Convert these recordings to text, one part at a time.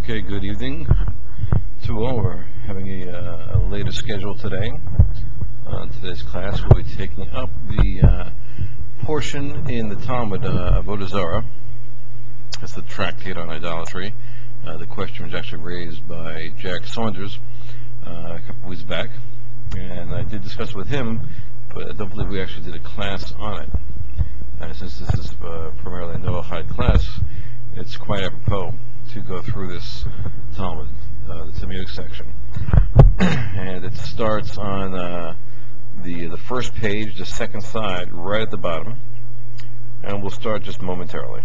Okay, good evening to all. We're having a later schedule today. Today's class we'll be taking up the portion in the Talmud of Avodah Zarah. That's the tractate on idolatry. The question was actually raised by Jack Saunders a couple weeks back, and I did discuss it with him, but I don't believe we actually did a class on it. Since this is primarily a Noahide class, it's quite apropos to go through this Talmud, the Talmudic section. And it starts on the first page, the second side, right at the bottom. And we'll start just momentarily.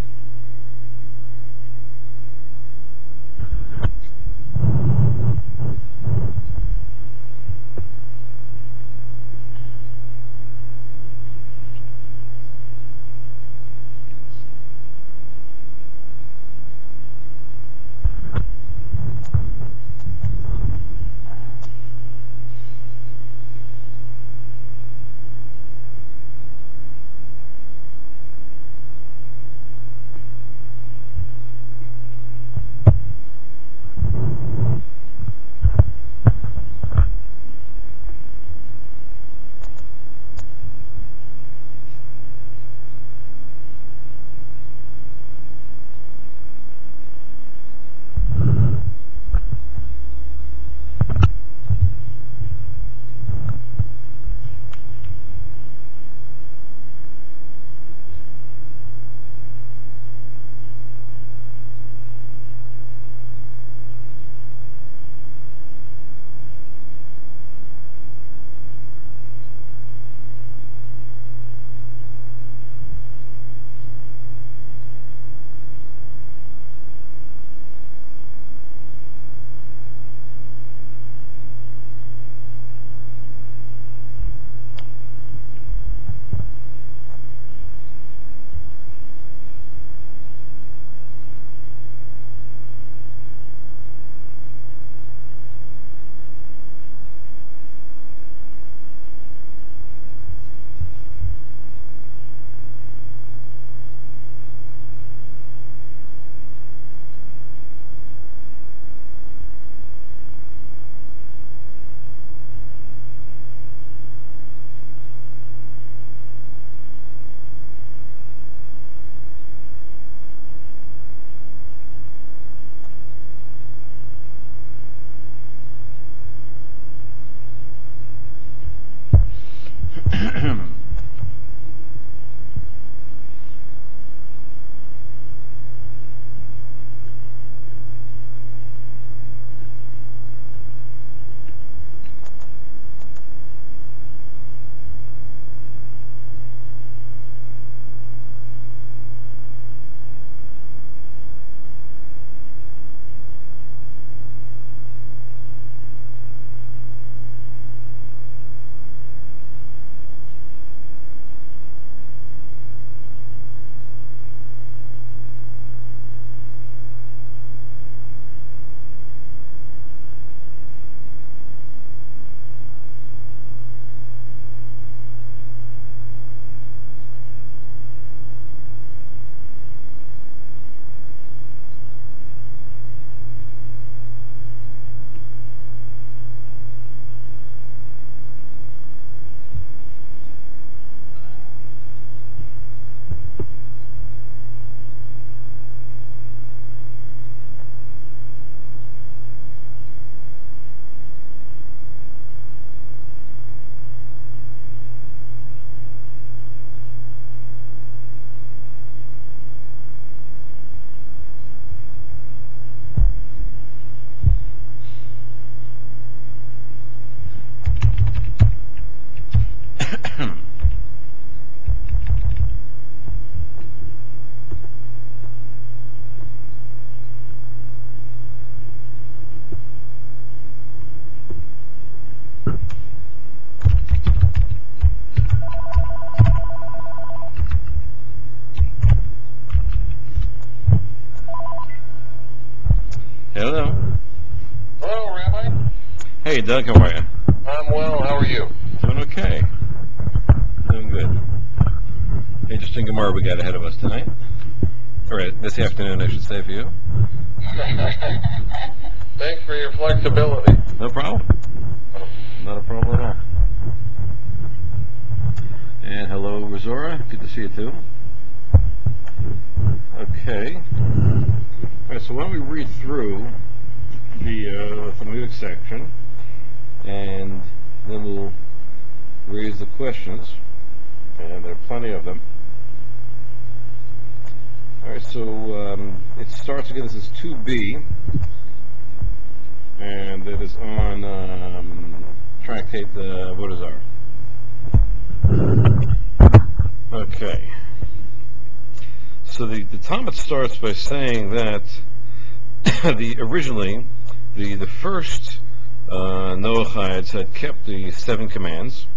Hello. Hello, Rabbi. Hey, Doug, how are you? I'm well. How are you? Doing okay. Doing good. Interesting Gemara we got ahead of us tonight. All right, this afternoon, I should say, for you. Thanks for your flexibility. No problem. Not a problem at all. And hello, Razora. Good to see you too. Okay. All right, so why don't we read through the Talmudic section, and then we'll raise the questions, and there are plenty of them. All right, so it starts again. This is 2b, and it is on tractate the Vodazar. Okay. So the Talmud starts by saying that originally the first Noachites had kept the 7 commands,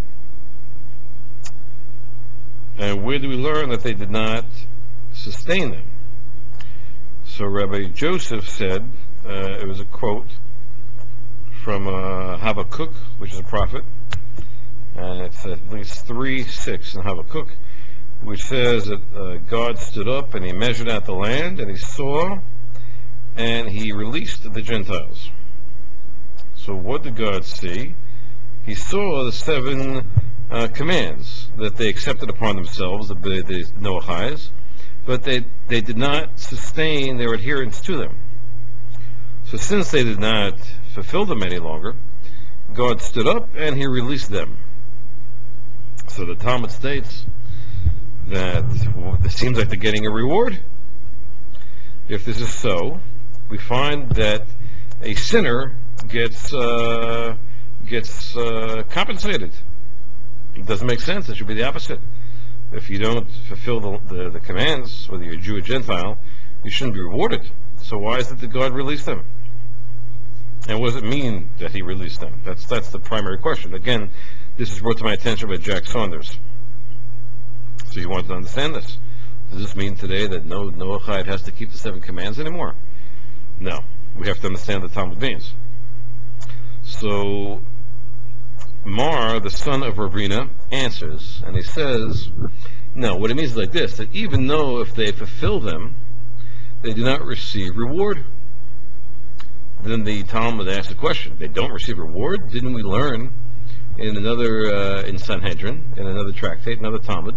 and where do we learn that they did not sustain them? So Rabbi Joseph said, it was a quote from Habakkuk, which is a prophet, and it's at least 3:6 in Habakkuk, which says that God stood up and he measured out the land, and he saw, and he released the Gentiles. So what did God see? He saw the 7 commands that they accepted upon themselves, the Noachites, but they did not sustain their adherence to them. So since they did not fulfill them any longer, God stood up and he released them. So the Talmud states that it seems like they're getting a reward. If this is so, we find that a sinner gets compensated. It doesn't make sense. It should be the opposite. If you don't fulfill the commands, whether you're a Jew or Gentile, you shouldn't be rewarded. So why is it that God released them? And what does it mean that he released them? That's the primary question. Again, this is brought to my attention by Jack Saunders. So he wanted to understand this. Does this mean today that no Noachide has to keep the 7 commands anymore? No. We have to understand what the Talmud means. So Mar, the son of Ravina, answers, and he says, no, what it means is like this, that even though if they fulfill them, they do not receive reward. Then the Talmud asks the question, they don't receive reward? Didn't we learn in in Sanhedrin, in another tractate, another Talmud,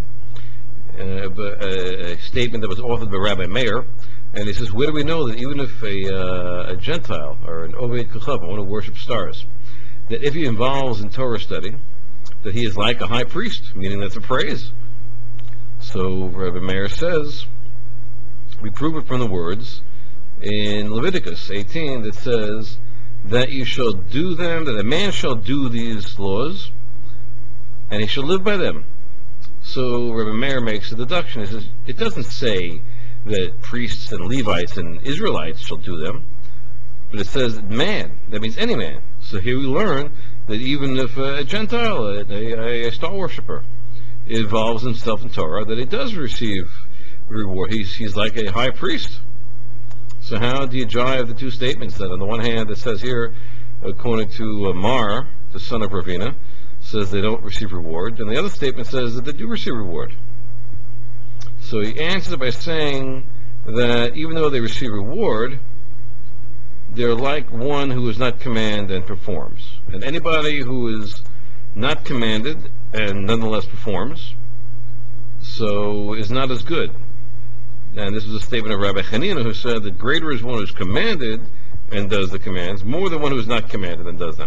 a statement that was authored by Rabbi Meir, and he says, where do we know that even if a Gentile or an Oved Kochavim, one who worships stars, that if he involves in Torah study, that he is like a high priest, meaning that's a praise. So Rabbi Meir says, we prove it from the words in Leviticus 18 that says that you shall do them, that a man shall do these laws, and he shall live by them. So Rabbi Meir makes a deduction. He says, it doesn't say that priests and Levites and Israelites shall do them, but it says man. That means any man. So here we learn that even if a Gentile, a star worshiper, involves himself in Torah, that he does receive reward. He's like a high priest. So how do you jive the two statements that on the one hand it says here, according to Mar, the son of Ravina, says they don't receive reward, and the other statement says that they do receive reward. So he answers by saying that even though they receive reward, they're like one who is not commanded and performs. And anybody who is not commanded and nonetheless performs, so is not as good. And this is a statement of Rabbi Hanina, who said that greater is one who is commanded and does the commands, more than one who is not commanded and does them.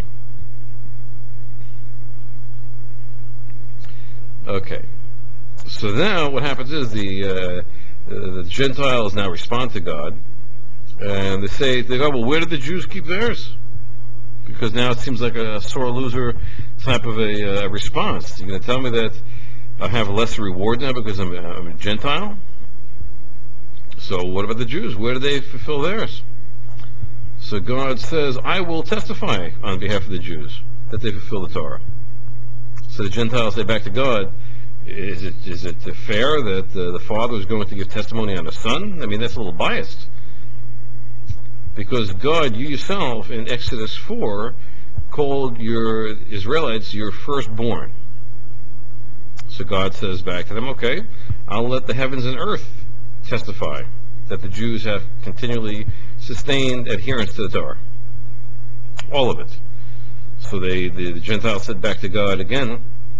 Okay. So now what happens is the Gentiles now respond to God, and they say to God, well, where did the Jews keep theirs? Because now it seems like a sore loser type of a response. You're going to tell me that I have a lesser reward now because I'm a Gentile? So what about the Jews? Where do they fulfill theirs? So God says, I will testify on behalf of the Jews that they fulfill the Torah. So the Gentiles say back to God, is it fair that the Father is going to give testimony on the Son? I mean, that's a little biased. Because God, you yourself, in Exodus 4, called your Israelites your firstborn. So God says back to them, okay, I'll let the heavens and earth testify that the Jews have continually sustained adherence to the Torah. All of it. So the Gentiles said back to God again,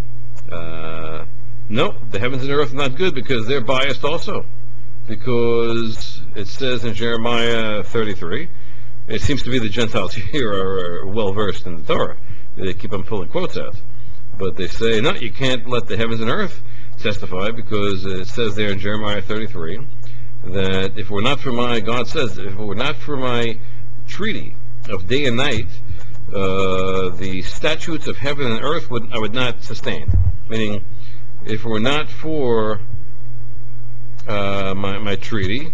no, the heavens and earth are not good because they're biased also. Because it says in Jeremiah 33, it seems to be the Gentiles here are well versed in the Torah. They keep on pulling quotes out. But they say, no, you can't let the heavens and earth testify because it says there in Jeremiah 33 that if it were not for my, God says, if it were not for my treaty of day and night, the statutes of heaven and earth I would not sustain. Meaning, if it were not for my treaty,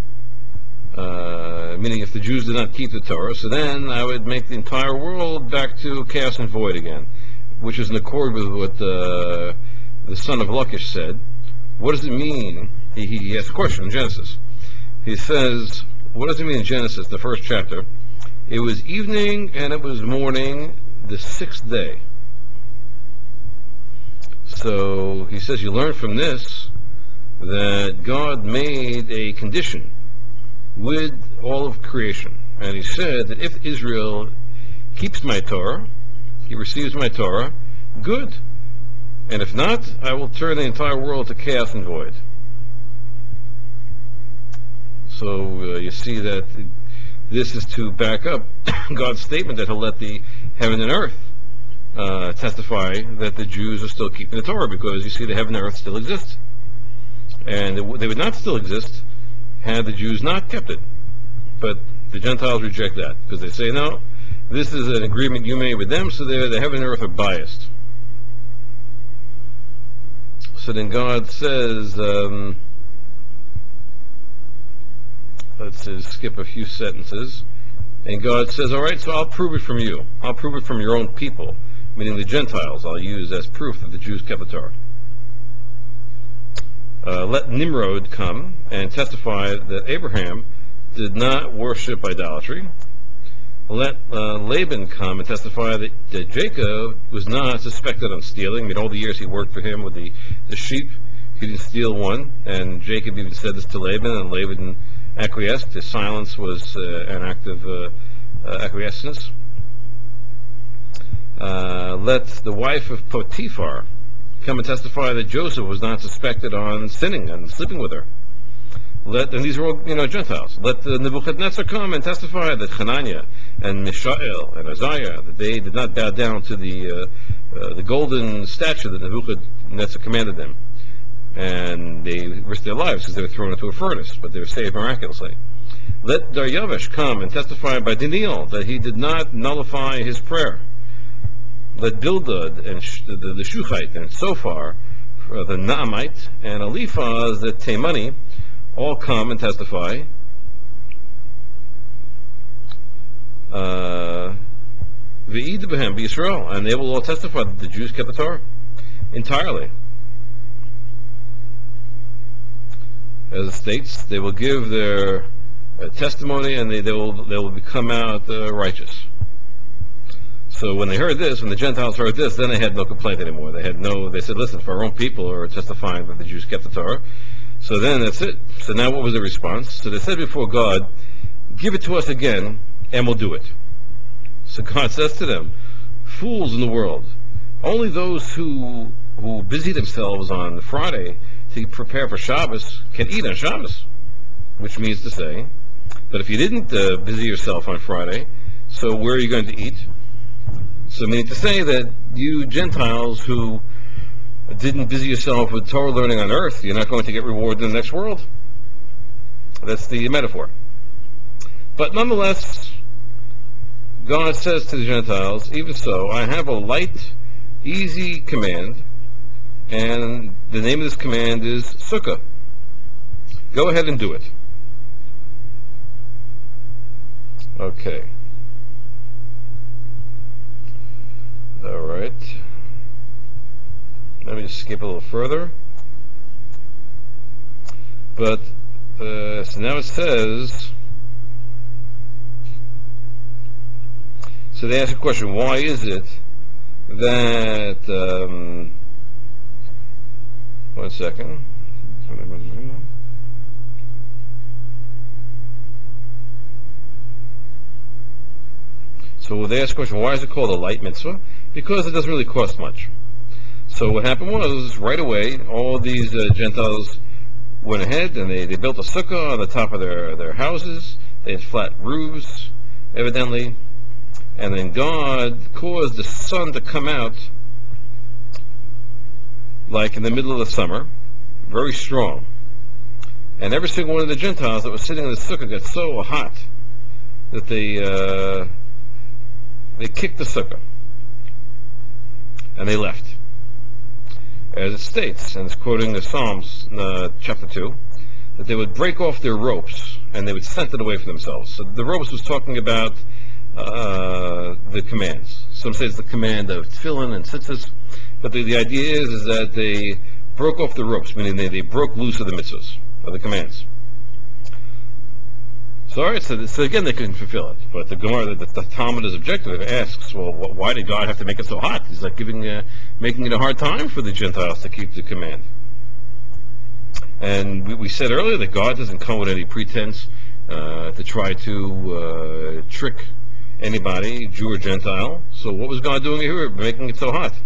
meaning if the Jews did not keep the Torah, so then I would make the entire world back to chaos and void again, which is in accord with what the son of Lachish said. What does it mean? He asked a question in Genesis. He says, what does it mean in Genesis, the first chapter? It was evening and it was morning, the sixth day. So he says you learn from this that God made a condition with all of creation. And he said that if Israel keeps my Torah, he receives my Torah, good. And if not, I will turn the entire world to chaos and void. So you see that this is to back up God's statement that he'll let the heaven and earth testify that the Jews are still keeping the Torah, because you see the heaven and earth still exist. And they would not still exist had the Jews not kept it. But the Gentiles reject that because they say, no, this is an agreement you made with them, so the heaven and earth are biased. So then God says, let's skip a few sentences. And God says, all right, so I'll prove it from you. I'll prove it from your own people, meaning the Gentiles. I'll use as proof that the Jews kept the Torah. Let Nimrod come and testify that Abraham did not worship idolatry. Let Laban come and testify that Jacob was not suspected of stealing. In all the years he worked for him with the sheep, he didn't steal one. And Jacob even said this to Laban, and Laban acquiesced. His silence was an act of acquiescence. Let the wife of Potiphar come and testify that Joseph was not suspected on sinning and sleeping with her. And these are all, Gentiles. Let Nebuchadnezzar come and testify that Hananiah and Mishael and Isaiah, that they did not bow down to the golden statue that Nebuchadnezzar commanded them. And they risked their lives because they were thrown into a furnace, but they were saved miraculously. Let Daryavish come and testify by Daniel that he did not nullify his prayer. Let Bildad and the Shuhite and Sophar, the Naamite, and Eliphaz the Temani, all come and testify. V'id b'hem b'Yisrael, and they will all testify that the Jews kept the Torah entirely. As it states, they will give their testimony, and they will become out righteous. So when they heard this, when the Gentiles heard this, then they had no complaint anymore. They said, listen, if our own people are testifying that the Jews kept the Torah, so then that's it. So now what was the response? So they said before God, give it to us again, and we'll do it. So God says to them, fools in the world, only those who busy themselves on Friday to prepare for Shabbos can eat on Shabbos, which means to say, but if you didn't busy yourself on Friday, so where are you going to eat? So meaning to say that you Gentiles who didn't busy yourself with Torah learning on earth, you're not going to get rewarded in the next world. That's the metaphor. But nonetheless, God says to the Gentiles, even so, I have a light, easy command, and the name of this command is Sukkah. Go ahead and do it. Okay. All right. Let me just skip a little further. But, so now it says, so they ask a question, why is it that, one second. So they asked the question, why is it called a light mitzvah? Because it doesn't really cost much. So what happened was, right away, all these Gentiles went ahead and they built a sukkah on the top of their houses. They had flat roofs, evidently. And then God caused the sun to come out like in the middle of the summer, very strong. And every single one of the Gentiles that was sitting in the sukkah got so hot that they kicked the sukkah and they left. As it states, and it's quoting the Psalms, chapter 2, that they would break off their ropes and they would send it away from themselves. So the ropes was talking about the commands. Some say it's the command of tefillin and tzitzis, but the idea is that they broke off the ropes, meaning they broke loose of the mitzvahs, of the commands. So, all right, so again, they couldn't fulfill it. But the Gemara, the Talmud is objective, asks, well, why did God have to make it so hot? He's like making it a hard time for the Gentiles to keep the command. And we said earlier that God doesn't come with any pretense to try to trick anybody, Jew or Gentile. So what was God doing here, making it so hot?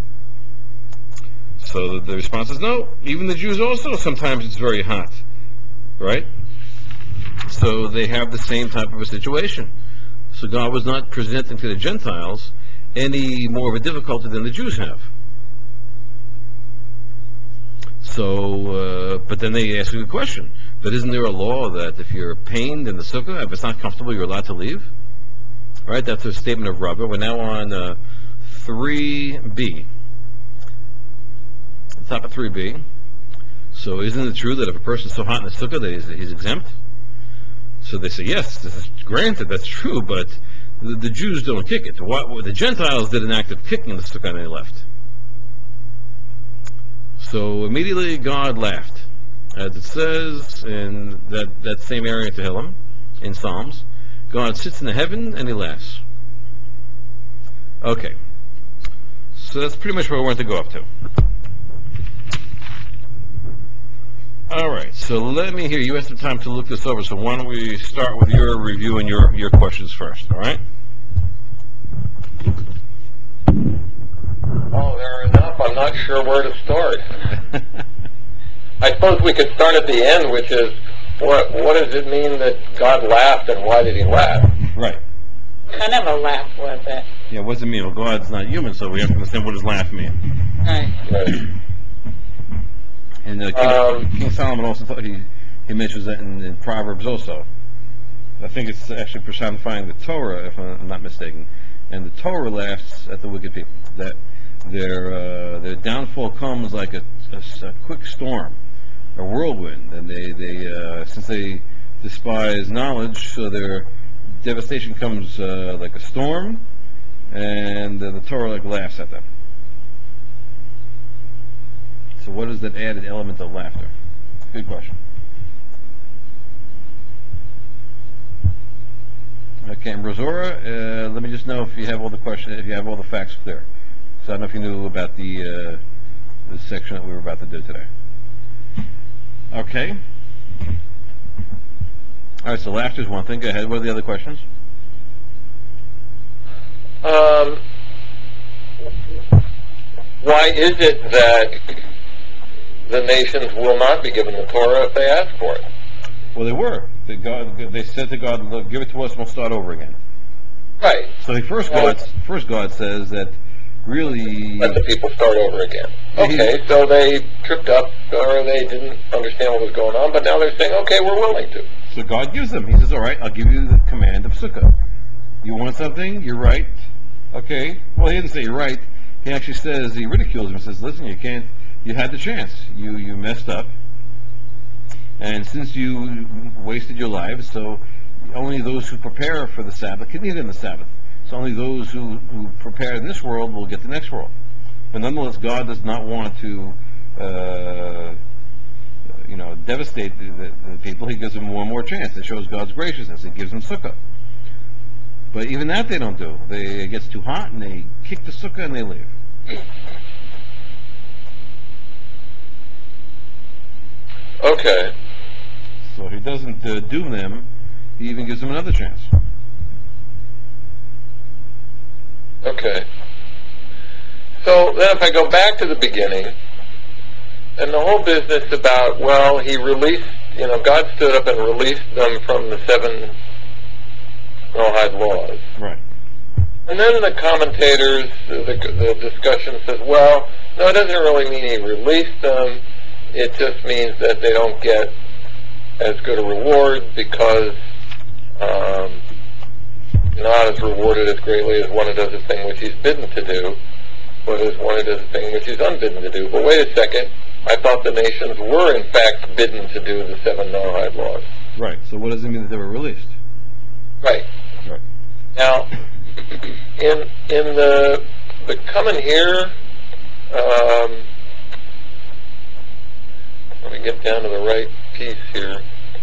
So the response is no. Even the Jews also, sometimes it's very hot, right? So they have the same type of a situation. So God was not presenting to the Gentiles any more of a difficulty than the Jews have. So, but then they ask you a question. But isn't there a law that if you're pained in the sukkah, if it's not comfortable, you're allowed to leave? Right? That's a statement of Rabbah. We're now on 3b. The top of 3b. So isn't it true that if a person's so hot in the sukkah that he's exempt? So they say, yes, this is granted, that's true, but the Jews don't kick it. The Gentiles did an act of kicking the sukkah and they left. So immediately God laughed. As it says in that same area in Tehillim, in Psalms, God sits in the heaven and he laughs. Okay. So that's pretty much where we want to go up to. All right, so let me hear. You had some time to look this over, so why don't we start with your review and your questions first, all right? Oh, there are enough. I'm not sure where to start. I suppose we could start at the end, which is, what does it mean that God laughed and why did he laugh? Right. What kind of a laugh was it? Yeah, what does it mean? Well, God's not human, so we have to understand what does laugh mean. Right. Right. And King Solomon also he mentions that in Proverbs also. I think it's actually personifying the Torah, if I'm not mistaken. And the Torah laughs at the wicked people. That their downfall comes like a quick storm, a whirlwind, and they since they despise knowledge, so their devastation comes like a storm, and the Torah like laughs at them. So what is that added element of laughter? Good question. Okay, and Rosora, let me just know if you have all the questions, if you have all the facts clear. So I don't know if you knew about the section that we were about to do today. Okay. All right, so laughter is one thing. Go ahead. What are the other questions? Why is it that the nations will not be given the Torah if they ask for it? Well, they were. They said to God, "Look, give it to us, and we'll start over again." Right. So first God says that really. Let the people start over again. Okay, so they tripped up or they didn't understand what was going on, but now they're saying, okay, we're willing to. So God gives them. He says, all right, I'll give you the command of sukkah. You want something? You're right. Okay. Well, he didn't say you're right. He actually says, he ridicules him and says, listen, you can't, you had the chance. You messed up. And since you wasted your lives, so only those who prepare for the Sabbath can eat in the Sabbath. So only those who prepare in this world will get the next world. But nonetheless, God does not want to, devastate the people. He gives them one more chance. It shows God's graciousness. He gives them sukkah. But even that they don't do. It gets too hot and they kick the sukkah and they leave. Okay. So he doesn't doom them. He even gives them another chance. Okay. So then if I go back to the beginning, and the whole business about, well, he released, God stood up and released them from the 7 Noahide laws. Right. And then the commentators, the discussion says, well, no, it doesn't really mean he released them. It just means that they don't get as good a reward because not as rewarded as greatly as one who does a thing which he's bidden to do, but as one who does a thing which he's unbidden to do. But wait a second, I thought the nations were in fact bidden to do the 7 Noahide laws. Right. So what does it mean that they were released? Right. Right. Now, in the coming here, let me get down to the right piece here.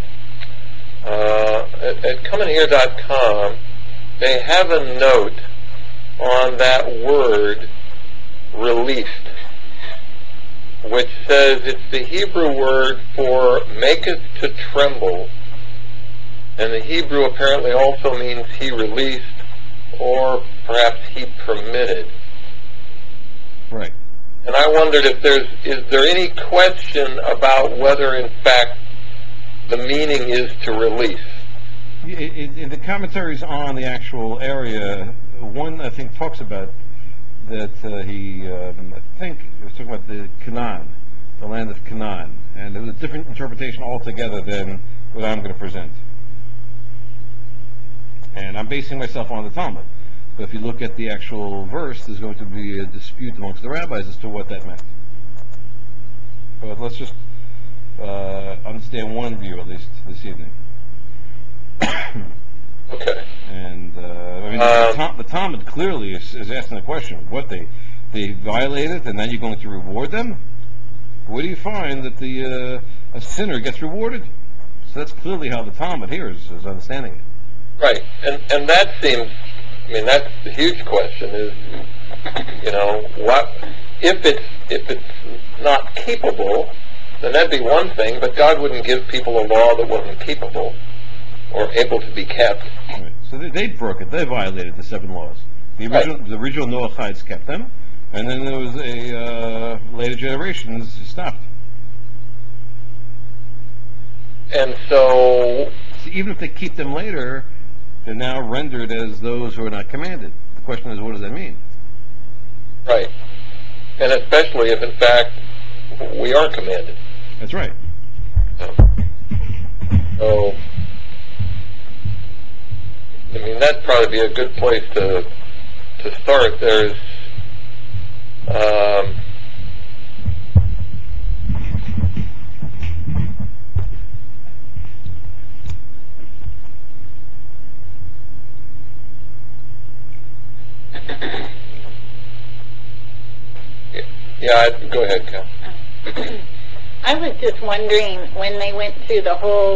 At cominghere.com, they have a note on that word, released, which says it's the Hebrew word for maketh to tremble, and the Hebrew apparently also means he released, or perhaps he permitted. Right. And I wondered if is there any question about whether in fact the meaning is to release? In the commentaries on the actual area, one I think talks about that I think he was talking about the Canaan, the land of Canaan, and it was a different interpretation altogether than what I'm going to present. And I'm basing myself on the Talmud. But if you look at the actual verse, there's going to be a dispute amongst the rabbis as to what that meant. But let's just understand one view, at least this evening. Okay. And the Talmud clearly is asking the question: what they violated, and then you're going to reward them? Where do you find that a sinner gets rewarded? So that's clearly how the Talmud here is understanding it. Right, and that seems, that's the huge question is, what if it's not keepable, then that'd be one thing, but God wouldn't give people a law that wasn't keepable or able to be kept. Right. So they broke it. They violated the 7 laws. The original Noachides kept them, and then there was later generations stopped. And so even if they keep them later, they're now rendered as those who are not commanded. The question is, what does that mean? Right. And especially if, in fact, we are commanded. That's right. So, that'd probably be a good place to start. There's, go ahead, Cal. I was just wondering, when they went through the whole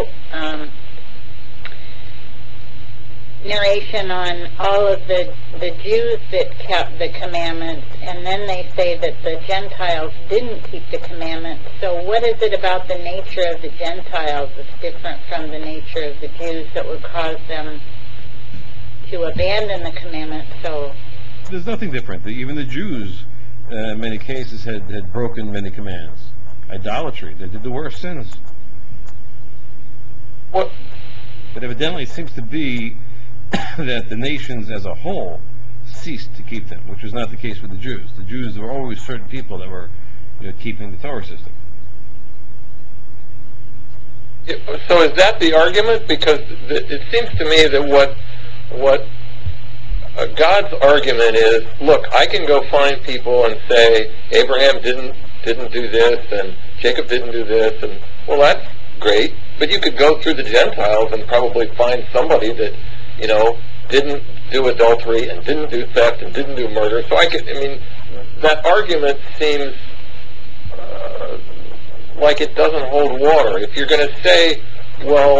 narration on all of the Jews that kept the commandments, and then they say that the Gentiles didn't keep the commandments. So what is it about the nature of the Gentiles that's different from the nature of the Jews that would cause them to abandon the commandments? So there's nothing different. Even the Jews, in many cases, had broken many commands. Idolatry. They did the worst sins. What? But evidently it seems to be that the nations as a whole ceased to keep them, which was not the case with the Jews. The Jews, there were always certain people that were keeping the Torah system. So is that the argument? Because it seems to me that what God's argument is, look, I can go find people and say, Abraham didn't do this, and Jacob didn't do this, and, well, that's great, but you could go through the Gentiles and probably find somebody that, didn't do adultery, and didn't do theft, and didn't do murder. So that argument seems like it doesn't hold water. If you're going to say, well,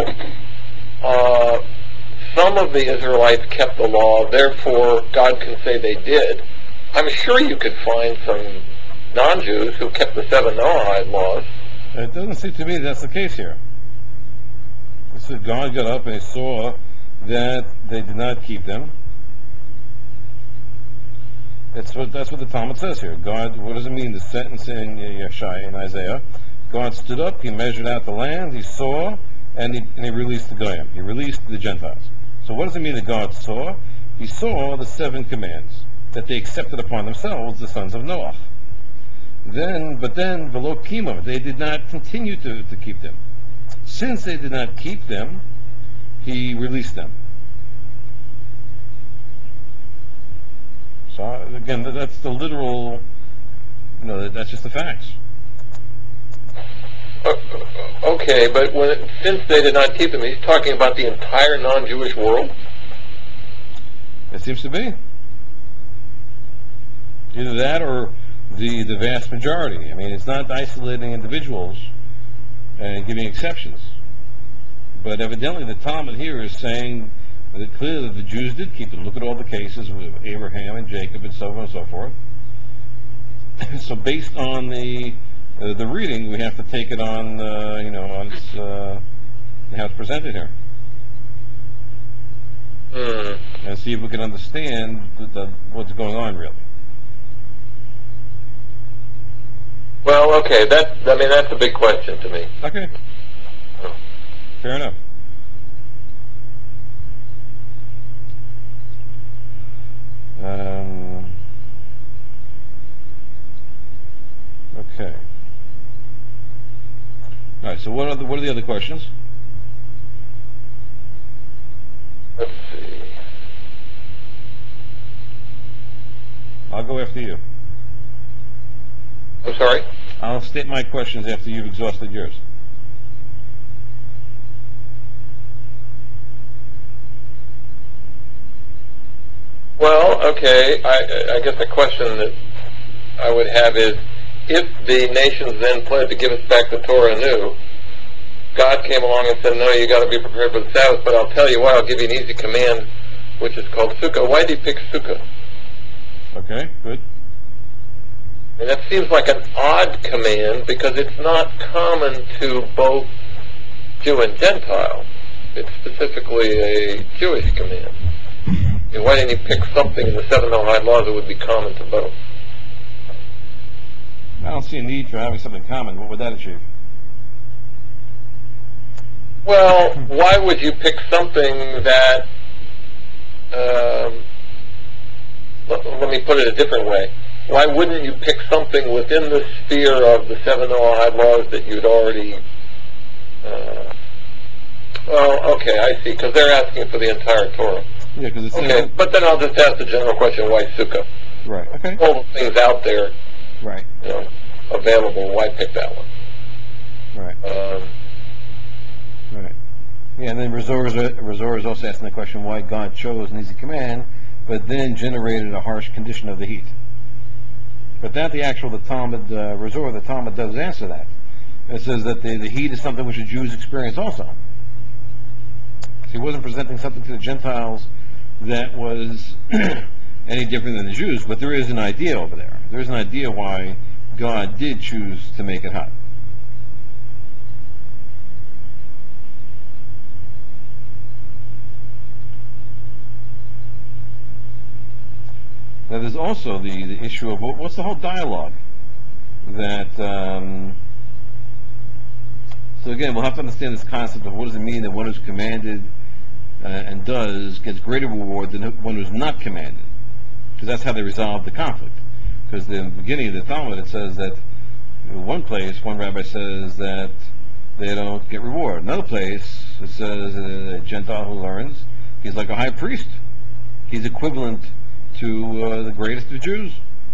some of the Israelites kept the law, therefore God can say they did, I'm sure you could find some non-Jews who kept the 7 Noahide laws. It doesn't seem to me that's the case here. It said God got up and he saw that they did not keep them. That's what the Talmud says here. God, what does it mean? The sentence in Yeshai in Isaiah, God stood up, he measured out the land, he saw, and he released the Goyim. He released the Gentiles. So what does it mean that God saw? He saw the 7 commands that they accepted upon themselves, the sons of Noah. But then, below Kima, they did not continue to keep them. Since they did not keep them, he released them. So again, that's the literal, that's just the facts. Okay, but since they did not keep them, he's talking about the entire non-Jewish world? It seems to be. Either that or the vast majority. I mean, it's not isolating individuals and giving exceptions. But evidently the Talmud here is saying that clearly the Jews did keep them. Look at all the cases with Abraham and Jacob and so on and so forth. So based on the reading, we have to take it on, on how it's presented here. And see if we can understand what's going on really. Well, okay, that's a big question to me. Okay. Fair enough. Okay. All right. So what are the other questions? Let's see. I'll go after you. I'm sorry? I'll state my questions after you've exhausted yours. Well, okay, I guess the question that I would have is, if the nations then planned to give us back the Torah anew, God came along and said, no, you got to be prepared for the Sabbath, but I'll tell you what, I'll give you an easy command, which is called Sukkah. Why did he pick Sukkah? Okay, good. And that seems like an odd command because it's not common to both Jew and Gentile. It's specifically a Jewish command. And why didn't he pick something in the 7 Noahide laws that would be common to both? I don't see a need for having something common. What would that achieve? Well, why would you pick something that, let me put it a different way. Why wouldn't you pick something within the sphere of the 7 Noahide laws that you'd already, well, okay, I see, because they're asking for the entire Torah. Yeah, because it says... Okay, but then I'll just ask the general question, why Sukkah? Right, okay. All the things out there, right, available, why pick that one? Right. Right. Yeah, and then Razor is also asking the question why God chose an easy command, but then generated a harsh condition of the heat. But that the Talmud, the Talmud does answer that. It says that the heat is something which the Jews experience also. So he wasn't presenting something to the Gentiles that was any different than the Jews, but there is an idea over there. There's an idea why God did choose to make it hot. Now there's also the issue of what's the whole dialogue that... so again, we'll have to understand this concept of what does it mean that one who's commanded and does gets greater reward than one who's not commanded, because that's how they resolve the conflict. Because in the beginning of the Talmud it says that in one place one rabbi says that they don't get reward. Another place it says a Gentile who learns, he's like a high priest. He's equivalent to the greatest of Jews.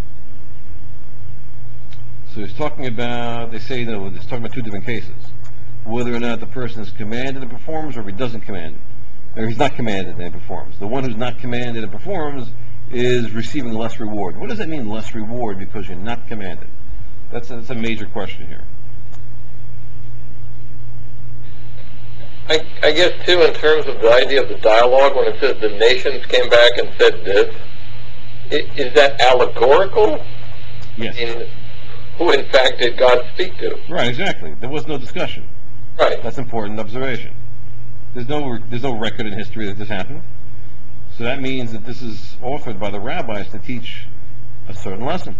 So he's talking about, they say, he's talking about two different cases. Whether or not the person is commanded and performs, or if he doesn't command, or he's not commanded and performs. The one who's not commanded and performs is receiving less reward. What does that mean, less reward, because you're not commanded? That's a major question here. I guess, too, in terms of the idea of the dialogue, when it says the nations came back and said this, is that allegorical? Yes. I mean, who, in fact, did God speak to? Right, exactly. There was no discussion. Right. That's important observation. There's no record in history that this happened. So that means that this is offered by the rabbis to teach a certain lesson.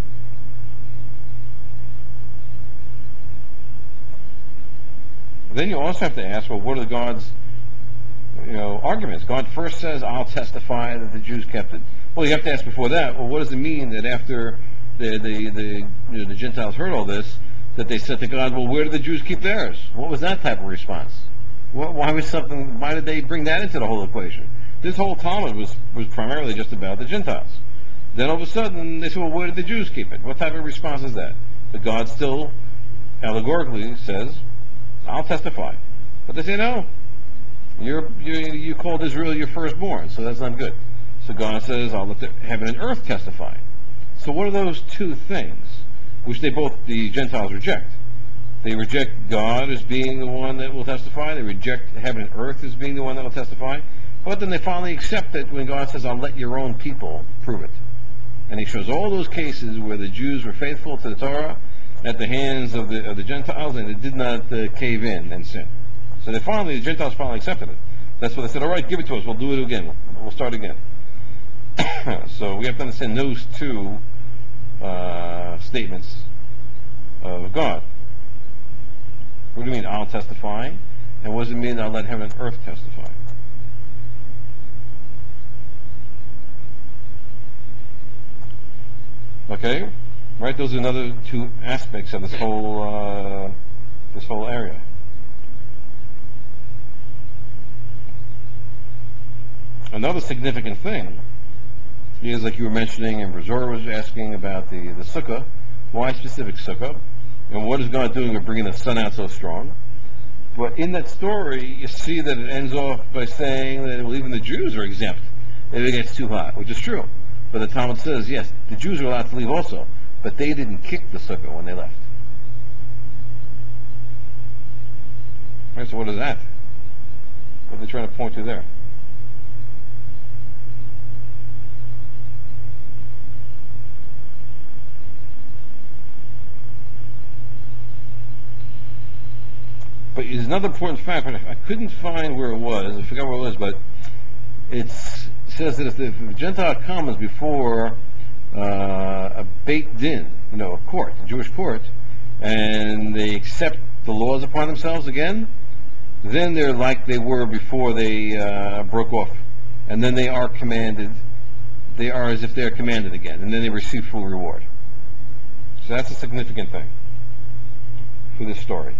Then you also have to ask, well, what are God's arguments? God first says, "I'll testify that the Jews kept it." Well, you have to ask before that. Well, what does it mean that after the Gentiles heard all this, that they said to God, "Well, where did the Jews keep theirs?" What was that type of response? Why did they bring that into the whole equation? This whole Talmud was primarily just about the Gentiles. Then all of a sudden they said, "Well, where did the Jews keep it?" What type of response is that? That God still allegorically says, "I'll testify," but they say no. You called Israel your firstborn, so that's not good. So God says, "I'll let heaven and earth testify." So what are those two things, which the Gentiles reject? They reject God as being the one that will testify. They reject heaven and earth as being the one that will testify. But then they finally accept it when God says, "I'll let your own people prove it." And He shows all those cases where the Jews were faithful to the Torah at the hands of the Gentiles, and they did not cave in and sin. So the Gentiles finally accepted it. That's what they said, "All right, give it to us. We'll do it again. We'll start again." So we have to understand those two statements of God. What do you mean, "I'll testify"? And what does it mean, "I'll let heaven and earth testify"? Okay, right? Those are another two aspects of this whole area. Another significant thing is, like you were mentioning, and Brazor was asking about the sukkah. Why specific sukkah? And what is God doing with bringing the sun out so strong? But in that story, you see that it ends off by saying that, well, even the Jews are exempt if it gets too hot, which is true. But the Talmud says, yes, the Jews are allowed to leave also, but they didn't kick the sukkah when they left. Right, so what is that? What are they trying to point to there? But there's another important fact, but I couldn't find where it was. I forgot where it was, but it says that if the Gentile comes before a Beit Din, a court, a Jewish court, and they accept the laws upon themselves again, then they're like they were before they broke off. And then they are commanded, they are as if they're commanded again, and then they receive full reward. So that's a significant thing for this story.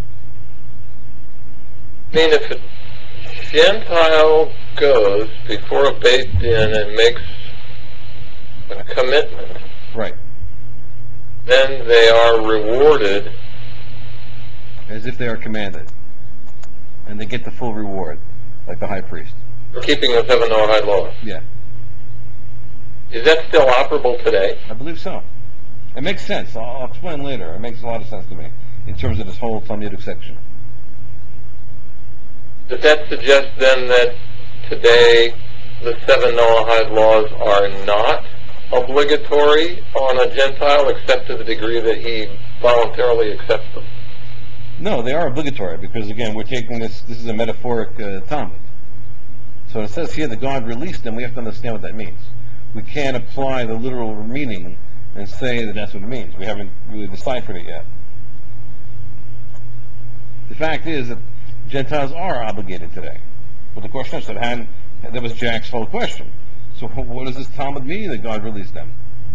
I mean, if a Gentile goes before a Beit Din and makes a commitment, Right. then they are rewarded As if they are commanded. And they get the full reward, like the high priest. for keeping the seven Noahide laws. Yeah, Is that still operable today? I believe so. It makes sense. I'll explain later. It makes a lot of sense to me in terms of this whole Talmudic section. Does that suggest then that today the seven Noahide laws are not obligatory on a Gentile except to the degree that he voluntarily accepts them? No, they are obligatory because, again, we're taking this is a metaphoric Talmud. So it says here that God released them. We have to understand what that means. We can't apply the literal meaning and say that that's what it means. We haven't really deciphered it yet. The fact is that Gentiles are obligated today. But the question is, that was Jack's whole question. So what does this Talmud mean that God released them?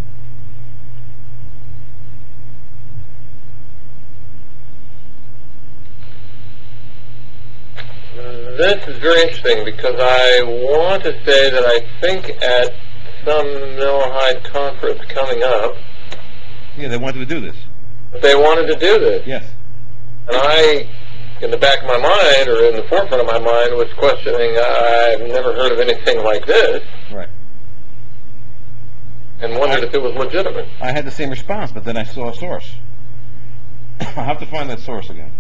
This is very interesting because I want to say that I think at some Noahide conference coming up, Yeah, they wanted to do this. they wanted to do this. Yes. And I, in the back of my mind, or in the forefront of my mind, was questioning, I've never heard of anything like this, Right. and wondered if it was legitimate. I had the same response, but then I saw a source. I'll have to find that source again.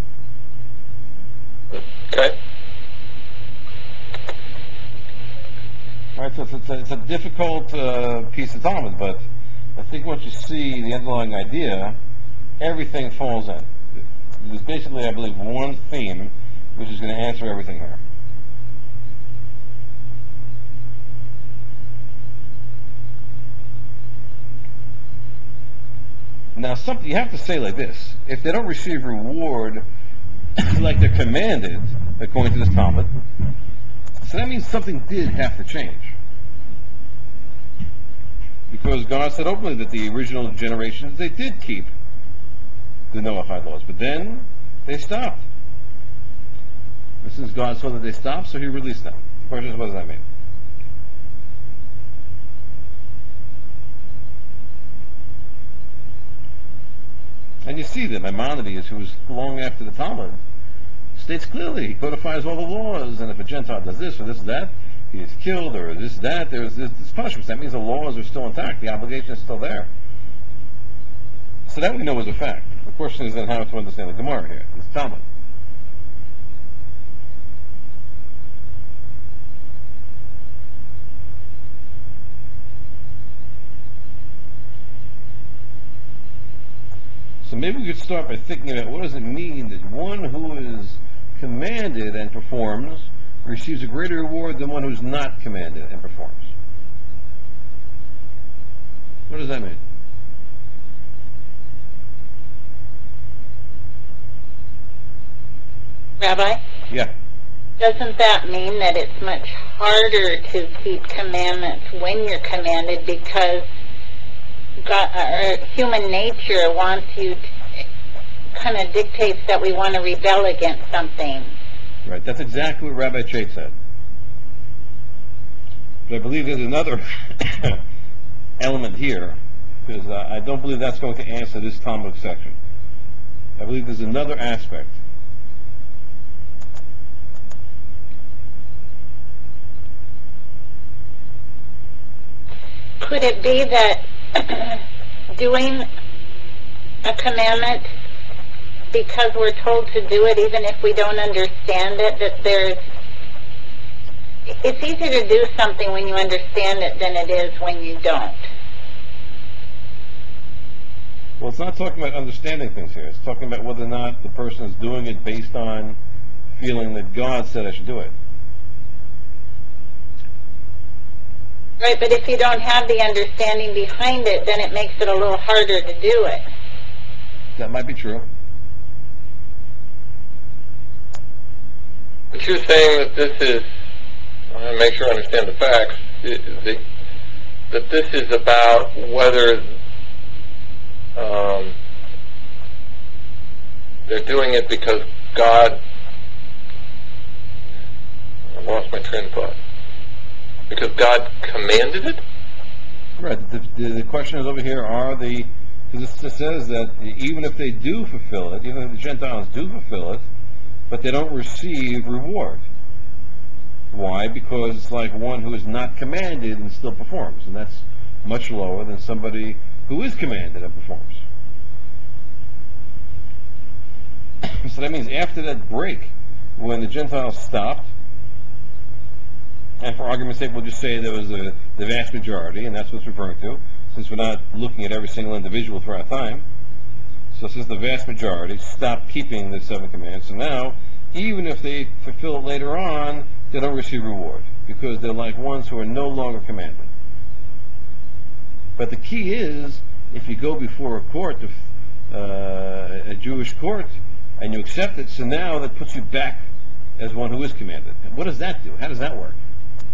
Okay? All right, so it's a difficult piece of Talmud, but I think once you see the underlying idea, everything falls in. There's basically, I believe, one theme which is going to answer everything here. Now, something you have to say like this: if they don't receive reward like they're commanded, according to this Talmud, so that means something did have to change. Because God said openly that the original generations, they did keep the Noahide laws, but then they stopped. And since God saw that they stopped, so He released them. The question is, what does that mean? And you see that Maimonides, who was long after the Talmud, states clearly, he codifies all the laws, and if a Gentile does this or this or that, he is killed, or this, that, there's this punishment. That means the laws are still intact, the obligation is still there. So that we know is a fact. The question is then how to understand the Gemara here, this Talmud. So maybe we could start by thinking about what does it mean that one who is commanded and performs receives a greater reward than one who's not commanded and performs. What does that mean? Rabbi, Yeah. doesn't that mean that it's much harder to keep commandments when you're commanded because God, human nature wants you to, kind of dictates that we want to rebel against something? Right. That's exactly what Rabbi Chait said. But I believe there's another element here, because I don't believe that's going to answer this Talmud section. I believe there's another aspect. Could it be that doing a commandment because we're told to do it even if we don't understand it, that it's easier to do something when you understand it than it is when you don't? Well, it's not talking about understanding things here. It's talking about whether or not the person is doing it based on feeling that God said I should do it. Right, but if you don't have the understanding behind it, then it makes it a little harder to do it. That might be true. But you're saying that this is, I want to make sure I understand the facts, that this is about whether they're doing it because God, I lost my train of thought, because God commanded it? Right. The question is over here, because it says that even if they do fulfill it, even if the Gentiles do fulfill it, but they don't receive reward. Why? Because it's like one who is not commanded and still performs, and that's much lower than somebody who is commanded and performs. So that means after that break, when the Gentiles stopped, and for argument's sake, we'll just say there was the vast majority, and that's what it's referring to, since we're not looking at every single individual throughout time. So since the vast majority stopped keeping the 7 commandments, so now, even if they fulfill it later on, they don't receive reward, because they're like ones who are no longer commanded. But the key is, if you go before a court, a Jewish court, and you accept it, so now that puts you back as one who is commanded. And what does that do? How does that work?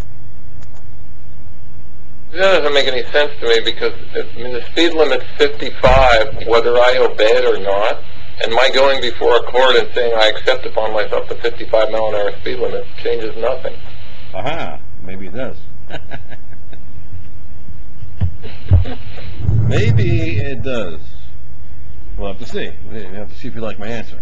That doesn't make any sense to me because, the speed limit's 55, whether I obey it or not, and my going before a court and saying I accept upon myself the 55 mile an hour speed limit changes nothing. Aha, maybe it does. Maybe it does. We'll have to see. We have to see if you like my answer.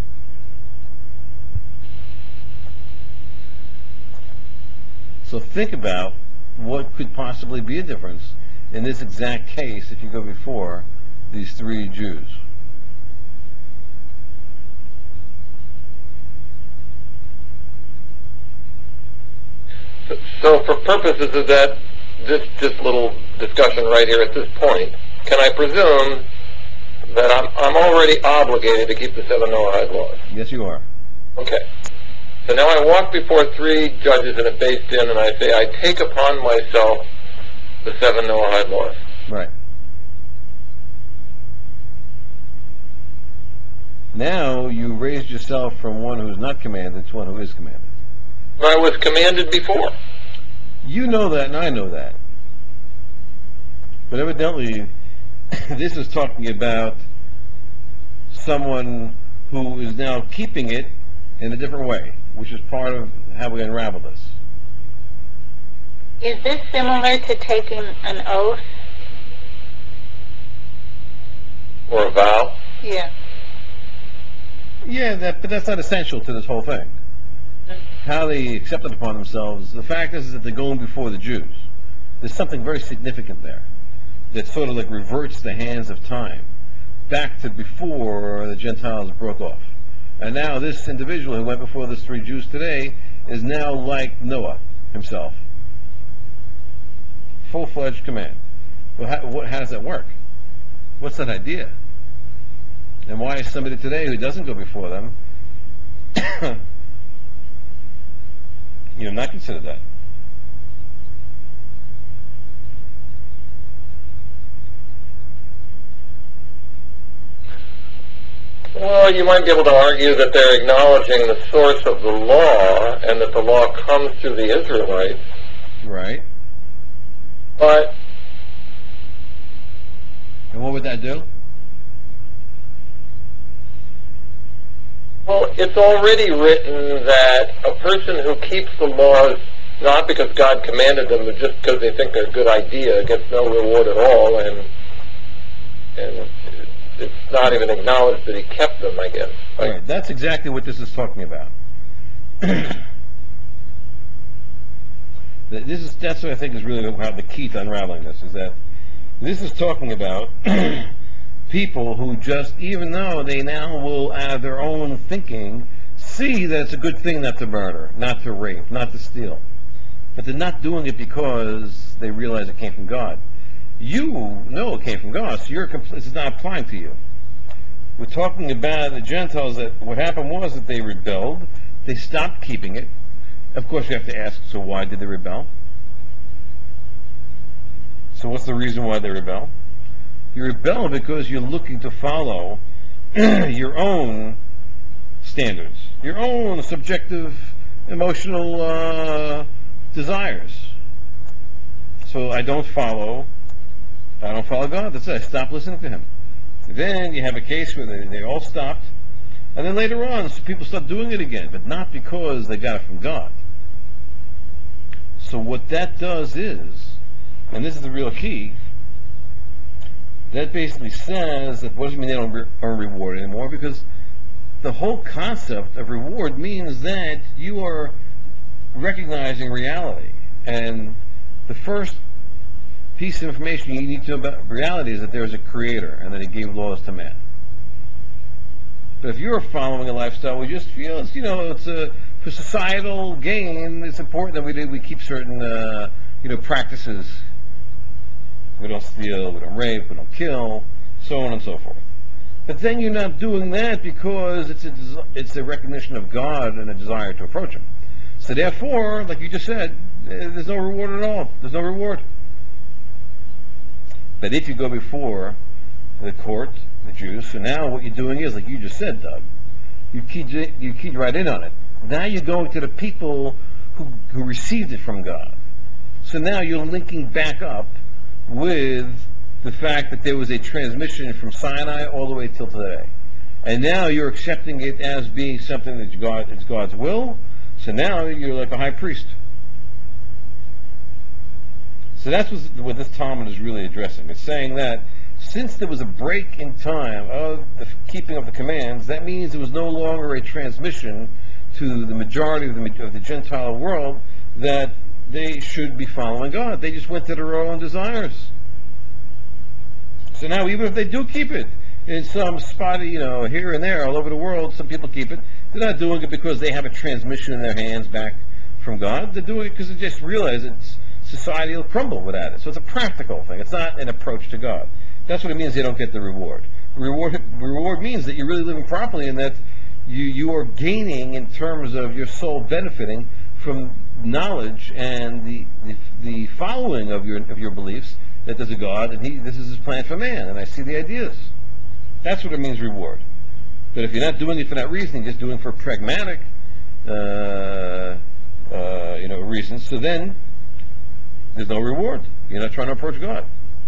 So think about what could possibly be a difference in this exact case if you go before these 3 Jews. So for purposes of this little discussion right here at this point, can I presume that I'm already obligated to keep the 7 Noahide laws? Yes, you are. Okay. So now I walk before 3 judges in a Beis Din and I say, I take upon myself the 7 Noahide laws. Right. Now you raised yourself from one who's not commanded to one who is commanded. I was commanded before. You know that, and I know that. But evidently, this is talking about someone who is now keeping it in a different way, which is part of how we unravel this. Is this similar to taking an oath? Or a vow. Yeah. Yeah, but that's not essential to this whole thing. How they accept it upon themselves. The fact is that they're going before the Jews. There's something very significant there that sort of like reverts the hands of time back to before the Gentiles broke off. And now this individual who went before these three Jews today is now like Noah himself. Full-fledged command. Well, how does that work? What's that idea? And why is somebody today who doesn't go before them, not considered that? Well, you might be able to argue that they're acknowledging the source of the law and that the law comes through the Israelites. Right. But And what would that do? well, it's already written that a person who keeps the laws not because God commanded them, but just because they think they're a good idea, gets no reward at all, and it's not even acknowledged that he kept them, I guess. Right. That's exactly what this is talking about. That's what I think is really how the key to unraveling this is that this is talking about people who just, even though they now will, out of their own thinking, see that it's a good thing not to murder, not to rape, not to steal. But they're not doing it because they realize it came from God. You know it came from God, so it's not applying to you. We're talking about the Gentiles that what happened was that they rebelled, they stopped keeping it. Of course, you have to ask, so why did they rebel? So what's the reason why they rebel? You rebel because you're looking to follow your own standards, your own subjective emotional desires. So I don't follow God. That's it. I stop listening to Him. Then you have a case where they all stopped, and then later on, so people start doing it again, but not because they got it from God. So what that does is, and this is the real key, that basically says that what does it mean they don't earn reward anymore? Because the whole concept of reward means that you are recognizing reality. And the first piece of information you need to know about reality is that there is a creator and that he gave laws to man. But if you're following a lifestyle where you just feel it's for societal gain, it's important that we keep certain practices. We don't steal, we don't rape, we don't kill, so on and so forth. But then you're not doing that because it's a recognition of God and a desire to approach Him. So therefore, like you just said, there's no reward at all. There's no reward. But if you go before the court, the Jews, so now what you're doing is, like you just said, Doug, you keyed right in on it. Now you're going to the people who received it from God. So now you're linking back up with the fact that there was a transmission from Sinai all the way till today. And now you're accepting it as being something that it's God's will. So now you're like a high priest. So that's what this Talmud is really addressing. It's saying that since there was a break in time of the keeping of the commands, that means there was no longer a transmission to the majority of the Gentile world that they should be following God. They just went to their own desires. So now even if they do keep it in some spot, here and there all over the world, some people keep it. They're not doing it because they have a transmission in their hands back from God. They're doing it because they just realize society will crumble without it. So it's a practical thing. It's not an approach to God. That's what it means they don't get the reward. Reward means that you're really living properly and that you are gaining in terms of your soul benefiting from knowledge and the following of your beliefs that there's a God and this is His plan for man, and I see the ideas. That's what it means reward. But if you're not doing it for that reason, you're just doing it for pragmatic, reasons, so then there's no reward. You're not trying to approach God.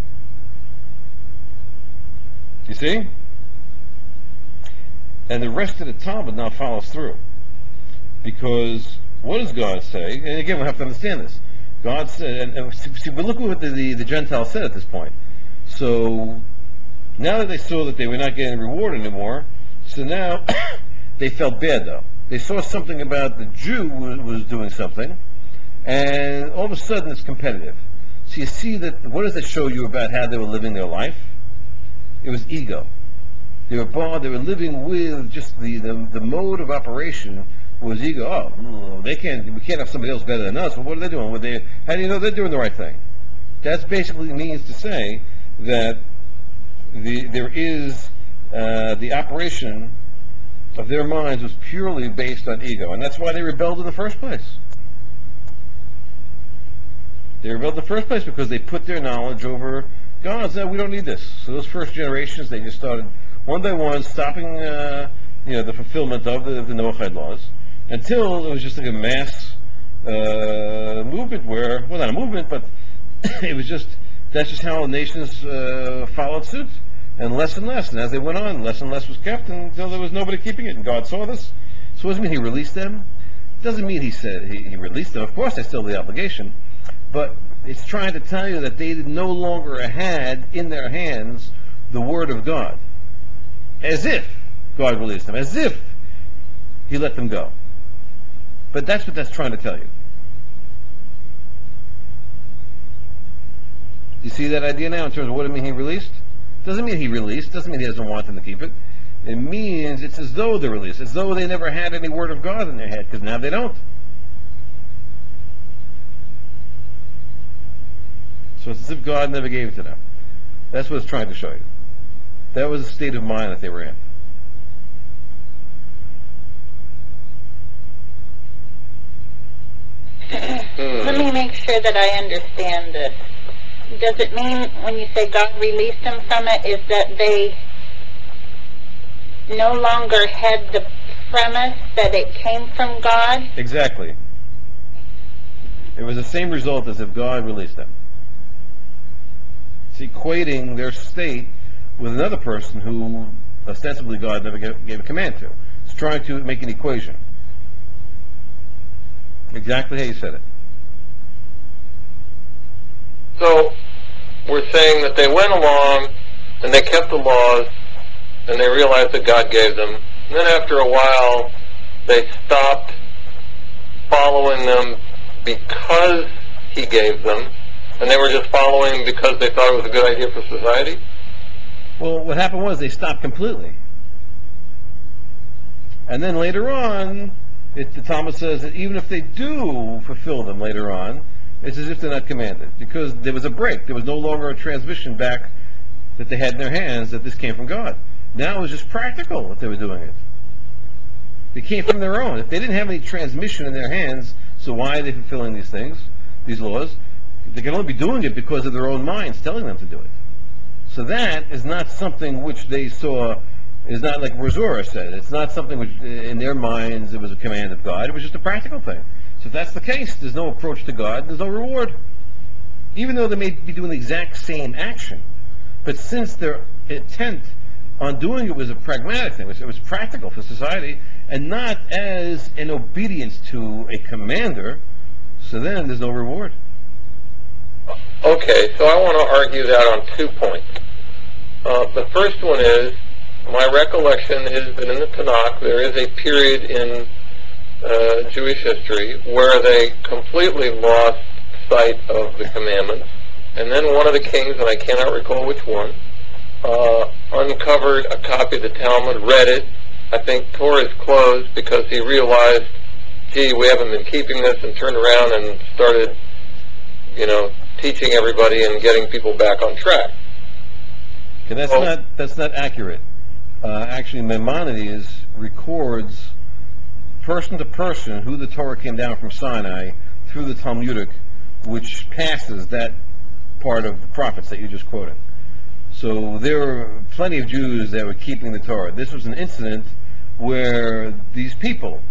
You see? And the rest of the Talmud now follows through. Because what does God say? And again, we have to understand this. God said, and see, but look at what the Gentiles said at this point. So now that they saw that they were not getting reward anymore, so now they felt bad though. They saw something about the Jew was doing something, and all of a sudden it's competitive. So you see that, what does that show you about how they were living their life? It was ego. They were living with just the mode of operation was ego. Oh, we can't have somebody else better than us. Well, what are they doing? How do you know they're doing the right thing? That basically means to say that there is the operation of their minds was purely based on ego, and that's why they rebelled in the first place. They rebelled in the first place because they put their knowledge over God's. We don't need this. So those first generations, they just started one by one stopping, the fulfillment of the Noahide laws, until it was just like a mass movement where, well, not a movement, but it was just, that's just how nations followed suit, and less and less. And as they went on, less and less was kept until there was nobody keeping it, and God saw this. So it doesn't mean He released them. It doesn't mean He said He released them. Of course, they still have the obligation, but it's trying to tell you that they no longer had in their hands the Word of God, as if God released them, as if He let them go. But that's what that's trying to tell you. You see that idea now in terms of what it means He released? Doesn't mean He released, doesn't mean He doesn't want them to keep it. It means it's as though they're released, as though they never had any Word of God in their head, because now they don't. So it's as if God never gave it to them. That's what it's trying to show you. That was the state of mind that they were in. Let me make sure that I understand this. Does it mean when you say God released them from it, is that they no longer had the premise that it came from God? Exactly. It was the same result as if God released them. It's equating their state with another person who ostensibly God never gave a command to. It's trying to make an equation. Exactly how you said it. So we're saying that they went along and they kept the laws and they realized that God gave them. And then after a while, they stopped following them because He gave them, and they were just following because they thought it was a good idea for society? Well, what happened was they stopped completely. And then later on, the Talmud says that even if they do fulfill them later on, it's as if they're not commanded. Because there was a break. There was no longer a transmission back that they had in their hands that this came from God. Now it was just practical that they were doing it. They came from their own. If they didn't have any transmission in their hands, so why are they fulfilling these things, these laws? They can only be doing it because of their own minds telling them to do it. So that is not something which they saw, is not like Razora said. It's not something which, in their minds, it was a command of God. It was just a practical thing. So if that's the case, there's no approach to God, there's no reward. Even though they may be doing the exact same action. But since their intent on doing it was a pragmatic thing, it was practical for society, and not as an obedience to a commander, so then there's no reward. Okay, so I want to argue that on 2 points. The first one is, my recollection is that in the Tanakh there is a period in Jewish history where they completely lost sight of the commandments, and then one of the kings, and I cannot recall which one, uncovered a copy of the Talmud, read it, I think tore his clothes because he realized, gee, we haven't been keeping this, and turned around and started, teaching everybody and getting people back on track. Okay, that's not accurate. Actually, Maimonides records person to person who the Torah came down from Sinai through the Talmudic, which passes that part of the prophets that you just quoted. So there were plenty of Jews that were keeping the Torah. This was an incident where these people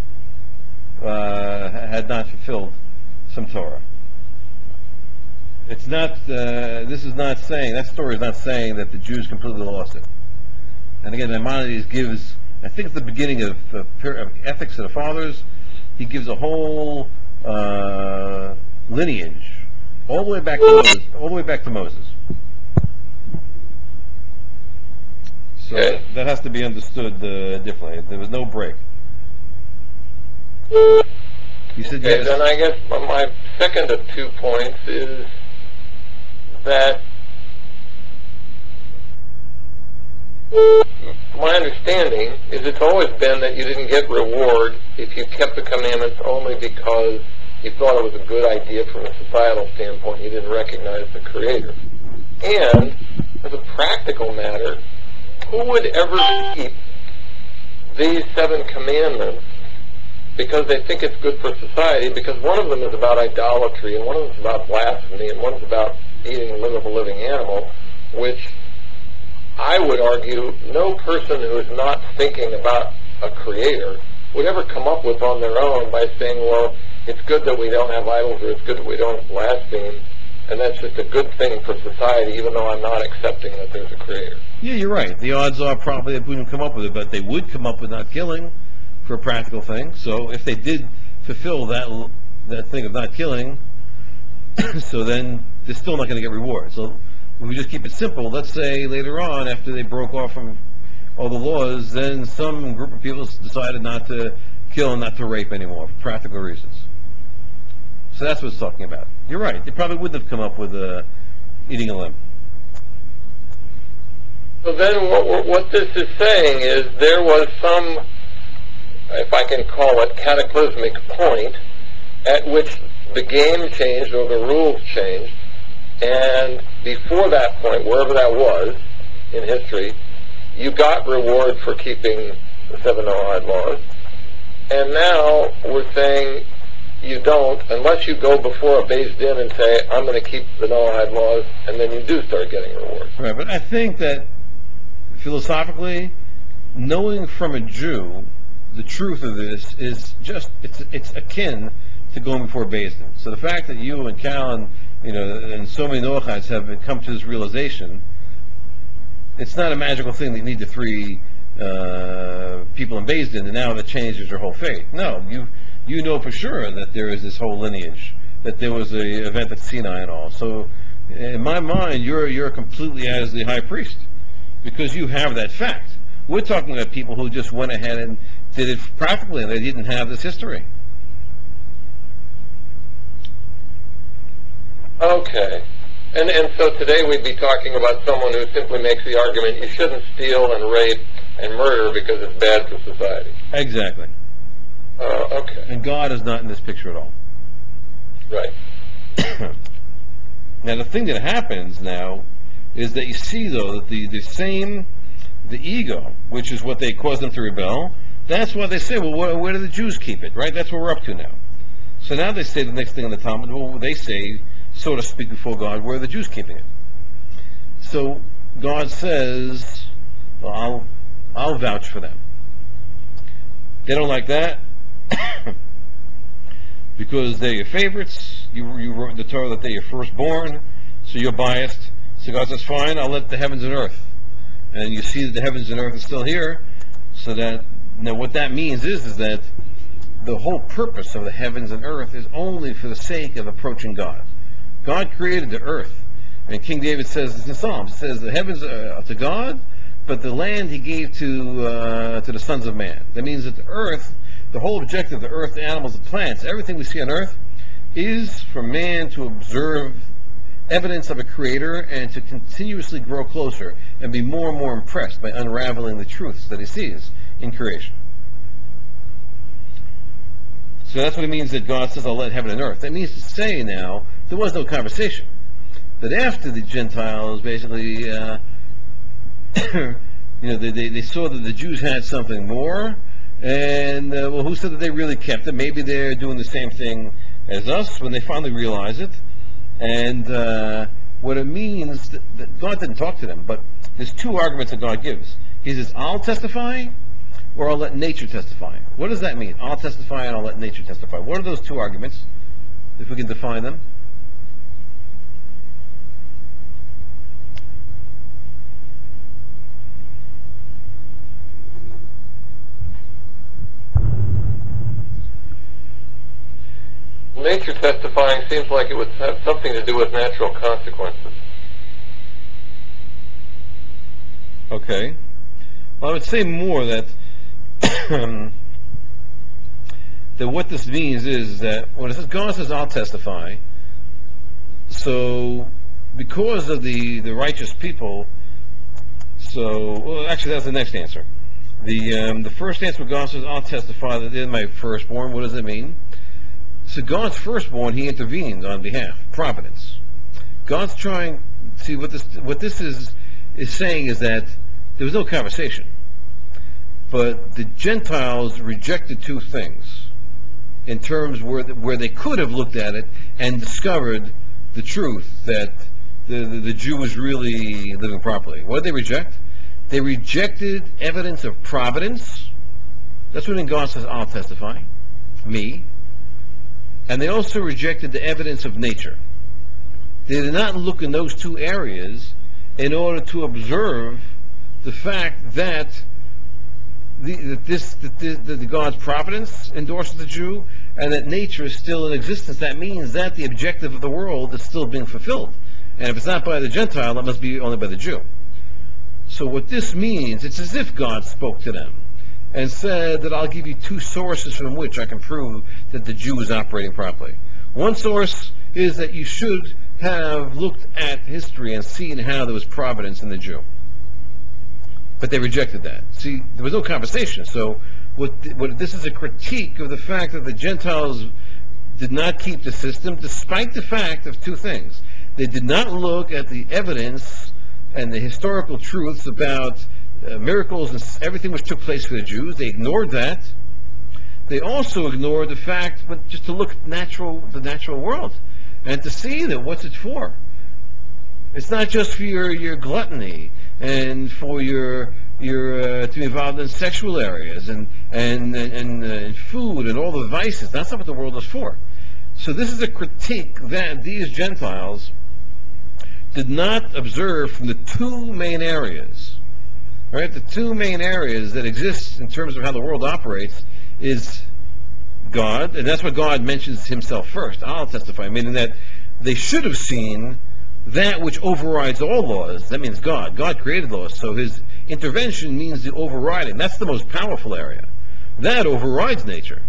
had not fulfilled some Torah. It's not. This is not saying that story is not saying that the Jews completely lost it. And again, Maimonides gives, I think at the beginning of Ethics of the Fathers, he gives a whole lineage, all the way back to Moses, all the way back to Moses. So Okay. that has to be understood differently. There was no break. You said Okay, yes. then I guess my second of 2 points is that my understanding is it's always been that you didn't get reward if you kept the commandments only because you thought it was a good idea from a societal standpoint. You didn't recognize the Creator. And as a practical matter, who would ever keep these 7 commandments because they think it's good for society? Because one of them is about idolatry, and one of them is about blasphemy, and one's about eating the limb of a living animal, which I would argue no person who is not thinking about a creator would ever come up with on their own by saying, well, it's good that we don't have idols, or it's good that we don't blaspheme, and that's just a good thing for society, even though I'm not accepting that there's a creator. Yeah, you're right. The odds are probably they wouldn't come up with it, but they would come up with not killing for a practical thing. So if they did fulfill that thing of not killing, so then they're still not going to get reward. So if we just keep it simple, let's say later on, after they broke off from all the laws, then some group of people decided not to kill and not to rape anymore for practical reasons. So that's what it's talking about. You're right. They probably wouldn't have come up with eating a limb. So then what this is saying is there was some, if I can call it, cataclysmic point at which the game changed or the rules changed, and before that point, wherever that was in history, you got reward for keeping the 7 Noahide laws, and now we're saying you don't unless you go before a Beis Din and say, I'm going to keep the Noahide laws, and then you do start getting reward. Right, but I think that philosophically, knowing from a Jew the truth of this is just it's akin to going before Beis Din. So the fact that you and Cal and so many Noachites have come to this realization, it's not a magical thing that you need the 3 people in Beis Din and now that changes your whole fate. No, you know for sure that there is this whole lineage, that there was a event at Sinai and all. So in my mind, you're completely as the high priest because you have that fact. We're talking about people who just went ahead and did it practically, and they didn't have this history. Okay. And so today we'd be talking about someone who simply makes the argument you shouldn't steal and rape and murder because it's bad for society. Exactly. Okay. And God is not in this picture at all. Right. Now, the thing that happens now is that you see, though, that the ego, which is what they caused them to rebel, that's why they say, well, where do the Jews keep it, right? That's what we're up to now. So now they say the next thing in the Talmud, well, they say, so to speak, before God, where are the Jews keeping it? So God says, well, I'll vouch for them. They don't like that because they're your favorites. You wrote in the Torah that they're your firstborn, so you're biased. So God says, fine, I'll let the heavens and earth. And you see that the heavens and earth are still here, so that, now what that means is that the whole purpose of the heavens and earth is only for the sake of approaching God. God created the earth. And King David says this in Psalms. It says the heavens are to God, but the land he gave to the sons of man. That means that the earth, the whole objective of the earth, the animals, the plants, everything we see on earth, is for man to observe evidence of a creator and to continuously grow closer and be more and more impressed by unraveling the truths that he sees in creation. So that's what it means that God says, I'll let heaven and earth. That means to say now, there was no conversation. That after the Gentiles basically, they saw that the Jews had something more, and well, who said that they really kept it? Maybe they're doing the same thing as us when they finally realize it. And what it means, that God didn't talk to them, but there's 2 arguments that God gives. He says, I'll testify, or I'll let nature testify. What does that mean? I'll testify and I'll let nature testify. What are those two arguments, if we can define them? Nature testifying seems like it would have something to do with natural consequences. Okay. Well, I would say more that that what this means is that when it says God says I'll testify, so because of the righteous people, so well, actually that's the next answer. The first answer, God says I'll testify that they're my firstborn. What does it mean? So God's firstborn, He intervened on behalf, providence. God's trying. See what this is saying is that there was no conversation, but the Gentiles rejected two things in terms where they could have looked at it and discovered the truth that the Jew was really living properly. What did they reject? They rejected evidence of providence. That's when God says, I'll testify, me. And they also rejected the evidence of nature. They did not look in those two areas in order to observe the fact that that God's providence endorses the Jew, and that nature is still in existence. That means that the objective of the world is still being fulfilled. And if it's not by the Gentile, it must be only by the Jew. So what this means, it's as if God spoke to them and said that I'll give you two sources from which I can prove that the Jew is operating properly. One source is that you should have looked at history and seen how there was providence in the Jew. But they rejected that. See, there was no conversation. So what this is a critique of the fact that the Gentiles did not keep the system, despite the fact of two things. They did not look at the evidence and the historical truths about miracles and everything which took place for the Jews. They ignored that. They also ignored the fact, but just to look at the natural world and to see that what's it for. It's not just for your gluttony and for your to be involved in sexual areas and food and all the vices. That's not what the world is for. So this is a critique that these Gentiles did not observe from the two main areas. Right? The two main areas that exist in terms of how the world operates is God, and that's what God mentions himself first. I'll testify, meaning that they should have seen that which overrides all laws. That means God. God created laws, so his intervention means the overriding. That's the most powerful area. That overrides nature.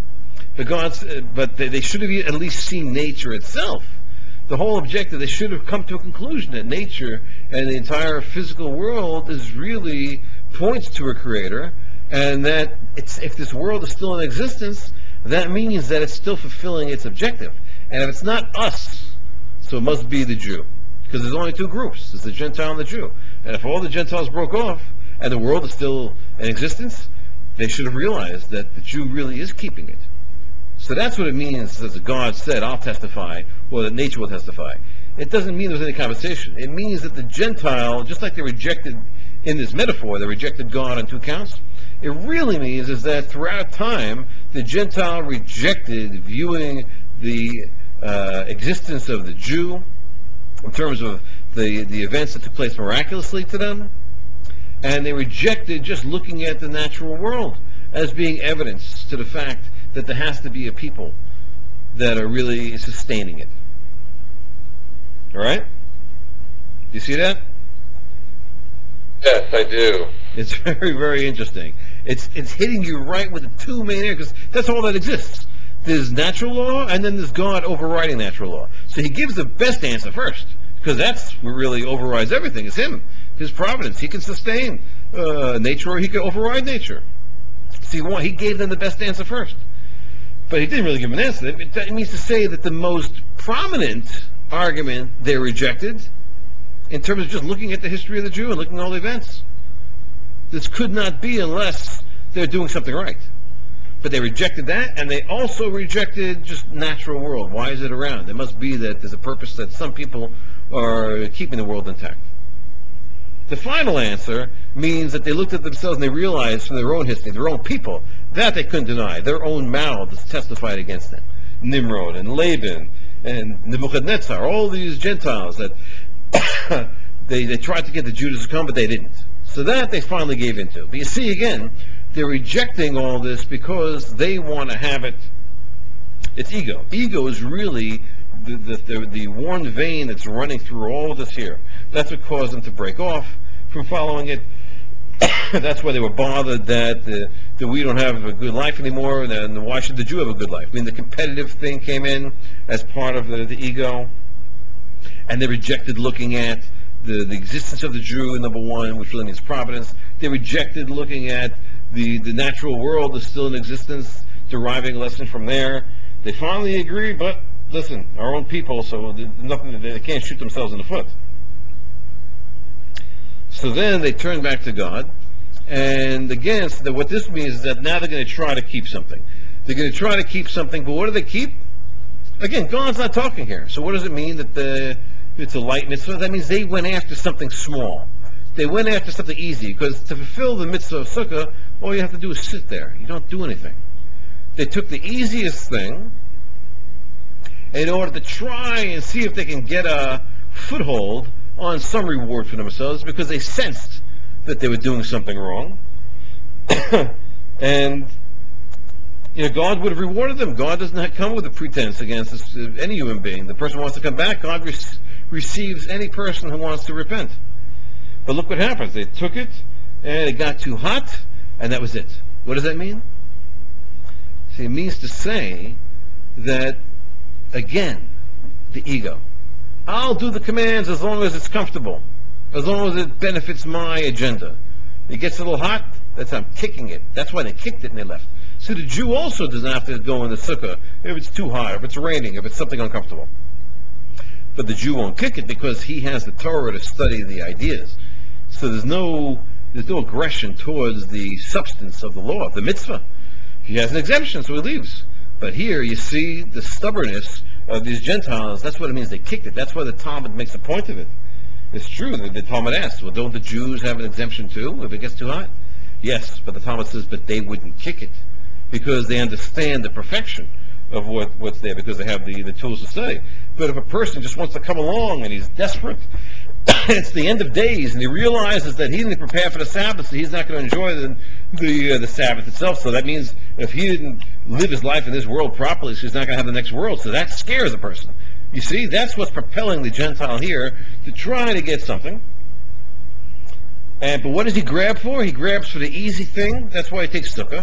But they should have at least seen nature itself. The whole objective, they should have come to a conclusion that nature and the entire physical world is really points to a creator, and that if this world is still in existence, that means that it's still fulfilling its objective. And if it's not us, so it must be the Jew. Because there's only two groups. There's the Gentile and the Jew. And if all the Gentiles broke off and the world is still in existence, they should have realized that the Jew really is keeping it. So that's what it means, as God said, I'll testify, or that nature will testify. It doesn't mean there's any conversation. It means that the Gentile, just like they rejected, in this metaphor, they rejected God on two counts. It really means is that throughout time, the Gentile rejected viewing the existence of the Jew in terms of the events that took place miraculously to them, and they rejected just looking at the natural world as being evidence to the fact that there has to be a people that are really sustaining it. All right? Do you see that? Yes, I do. It's very, very interesting. It's hitting you right with the two main areas, because that's all that exists. There's natural law, and then there's God overriding natural law. So he gives the best answer first, because that's what really overrides everything. It's him, his providence. He can sustain nature, or he can override nature. See, he gave them the best answer first. But he didn't really give an answer. It means to say that the most prominent argument they rejected, in terms of just looking at the history of the Jew and looking at all the events, this could not be unless they're doing something right. But they rejected that, and they also rejected just natural world. Why is it around? It must be that there's a purpose that some people are keeping the world intact. The final answer means that they looked at themselves and they realized from their own history, their own people, that they couldn't deny. Their own mouths testified against them. Nimrod and Laban and Nebuchadnezzar, all these Gentiles that they tried to get the Jews to come, but they didn't. So that they finally gave into. But you see, again, they're rejecting all this because they want to have it. It's ego. Ego is really the worn vein that's running through all of this here. That's what caused them to break off from following it. That's why they were bothered that we don't have a good life anymore, and why should the Jew have a good life? I mean, the competitive thing came in as part of the ego, and they rejected looking at the existence of the Jew, number one, which really means providence. They rejected looking at the natural world is still in existence, deriving a lesson from there. They finally agree, but listen, our own people, so nothing, they can't shoot themselves in the foot. So then they turn back to God, and again, so what this means is that now they're going to try to keep something. They're going to try to keep something, but what do they keep? Again, God's not talking here. So what does it mean that it's a light mitzvah? That means they went after something small. They went after something easy, because to fulfill the mitzvah of sukkah, all you have to do is sit there. You don't do anything. They took the easiest thing in order to try and see if they can get a foothold on some reward for themselves, because they sensed that they were doing something wrong. And God would have rewarded them. God does not come with a pretense against any human being. The person who wants to come back, God receives any person who wants to repent. But look what happens. They took it, and it got too hot, and that was it. What does that mean? See, it means to say that, again, the ego. I'll do the commands as long as it's comfortable, as long as it benefits my agenda. It gets a little hot, that's I'm kicking it. That's why they kicked it and they left. So the Jew also does not have to go in the sukkah if it's too hot, if it's raining, if it's something uncomfortable. But the Jew won't kick it because he has the Torah to study the ideas. So there's no aggression towards the substance of the law, the mitzvah. He has an exemption, so he leaves. But here you see the stubbornness of these Gentiles. That's what it means they kicked it. That's why the Talmud makes a point of it. It's true that the Talmud asks, well, don't the Jews have an exemption too if it gets too hot? Yes, but the Talmud says, but they wouldn't kick it because they understand the perfection of what's there, because they have the tools to study. But if a person just wants to come along and he's desperate, it's the end of days, and he realizes that he didn't prepare for the Sabbath, so he's not going to enjoy the Sabbath itself. So that means if he didn't live his life in this world properly, so he's not going to have the next world. So that scares a person. You see, that's what's propelling the Gentile here to try to get something. But what does he grab for? He grabs for the easy thing. That's why he takes sukkah.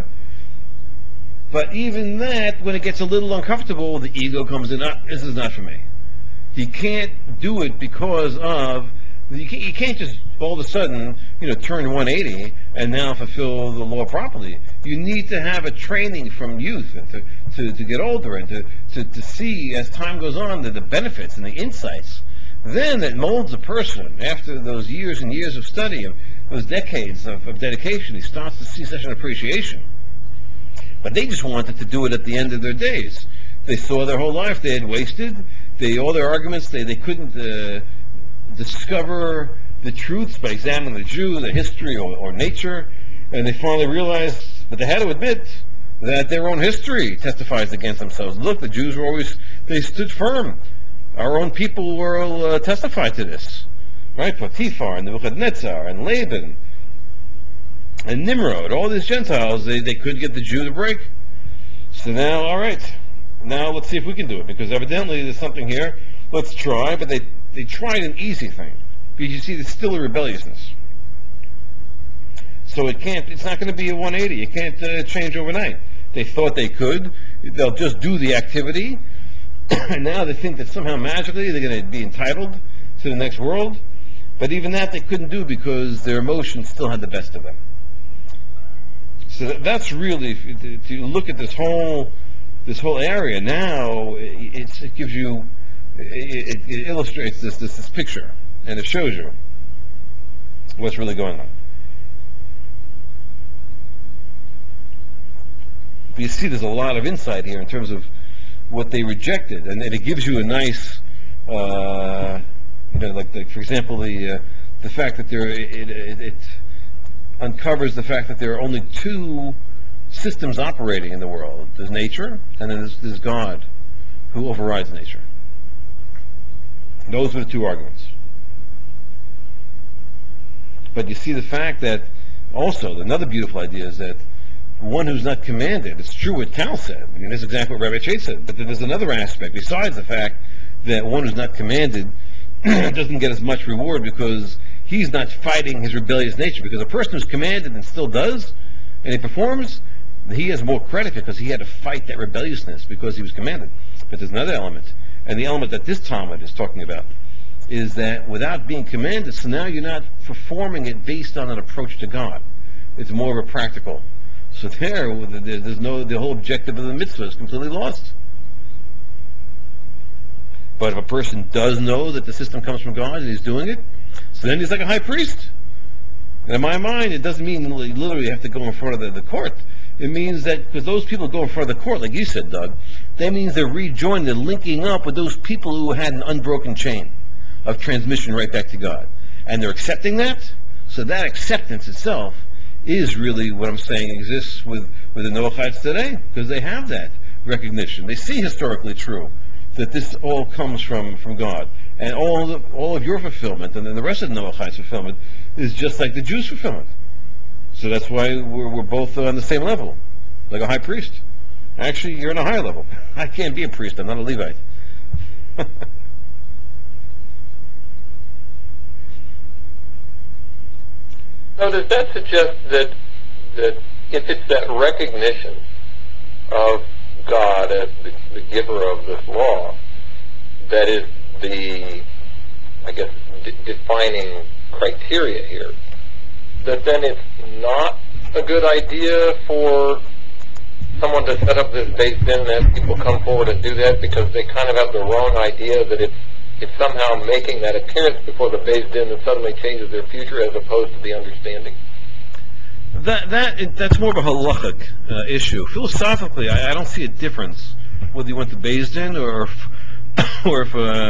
But even that, when it gets a little uncomfortable, the ego comes in. This is not for me. He can't do it because of, you can't just all of a sudden, turn 180 and now fulfill the law properly. You need to have a training from youth and to get older and to see as time goes on the benefits and the insights. Then it molds a person. After those years and years of study, of those decades of dedication, he starts to see such an appreciation. But they just wanted to do it at the end of their days. They saw their whole life they had wasted. All their arguments, they couldn't discover the truths by examining the Jew, the history, or nature. And they finally realized, but they had to admit that their own history testifies against themselves. Look, the Jews were always, they stood firm. Our own people will testify to this. Right? Potiphar and Nebuchadnezzar and Laban and Nimrod, all these Gentiles, they could get the Jew to break. So now, all right, now let's see if we can do it, because evidently there's something here. Let's try, but they tried an easy thing, because you see there's still a rebelliousness. So it's not going to be a 180. You can't change overnight. They thought they could. They'll just do the activity, and now they think that somehow magically they're going to be entitled to the next world. But even that they couldn't do because their emotions still had the best of them. So that's really, if you look at this whole area now, it gives you, it illustrates this picture, and it shows you what's really going on. But you see, there's a lot of insight here in terms of what they rejected, and it gives you a nice, like for example, the the fact that it uncovers the fact that there are only two systems operating in the world. There's nature, and then there's God, who overrides nature. Those were the two arguments. But you see the fact that also, another beautiful idea is that one who's not commanded, it's true what Cal said. I mean, that's exactly what Rabbi Chait said. But then there's another aspect, besides the fact that one who's not commanded doesn't get as much reward because he's not fighting his rebellious nature. Because a person who's commanded and still does, and he performs, he has more credit because he had to fight that rebelliousness because he was commanded. But there's another element, and the element that this Talmud is talking about is that without being commanded, so now you're not performing it based on an approach to God. It's more of a practical. So there's the whole objective of the mitzvah is completely lost. But if a person does know that the system comes from God and he's doing it, so then he's like a high priest. And in my mind, it doesn't mean literally you have to go in front of the court. It means that, because those people go in front of the court, like you said, Doug, that means they're rejoining, they're linking up with those people who had an unbroken chain of transmission right back to God. And they're accepting that. So that acceptance itself is really what I'm saying exists with the Noachites today, because they have that recognition. They see historically true that this all comes from God. And all of your fulfillment and then the rest of the Noachites' fulfillment is just like the Jews' fulfillment. So that's why we're both on the same level, like a high priest. Actually, you're on a higher level. I can't be a priest. I'm not a Levite. So does that suggest that if it's that recognition of God as the giver of this law that is the, I guess, defining criteria here, that then it's not a good idea for someone to set up this base din and have people come forward and do that because they kind of have the wrong idea that it's somehow making that appearance before the base din that suddenly changes their future as opposed to the understanding? That's more of a halachic issue. Philosophically, I don't see a difference whether you went to Beis Din or if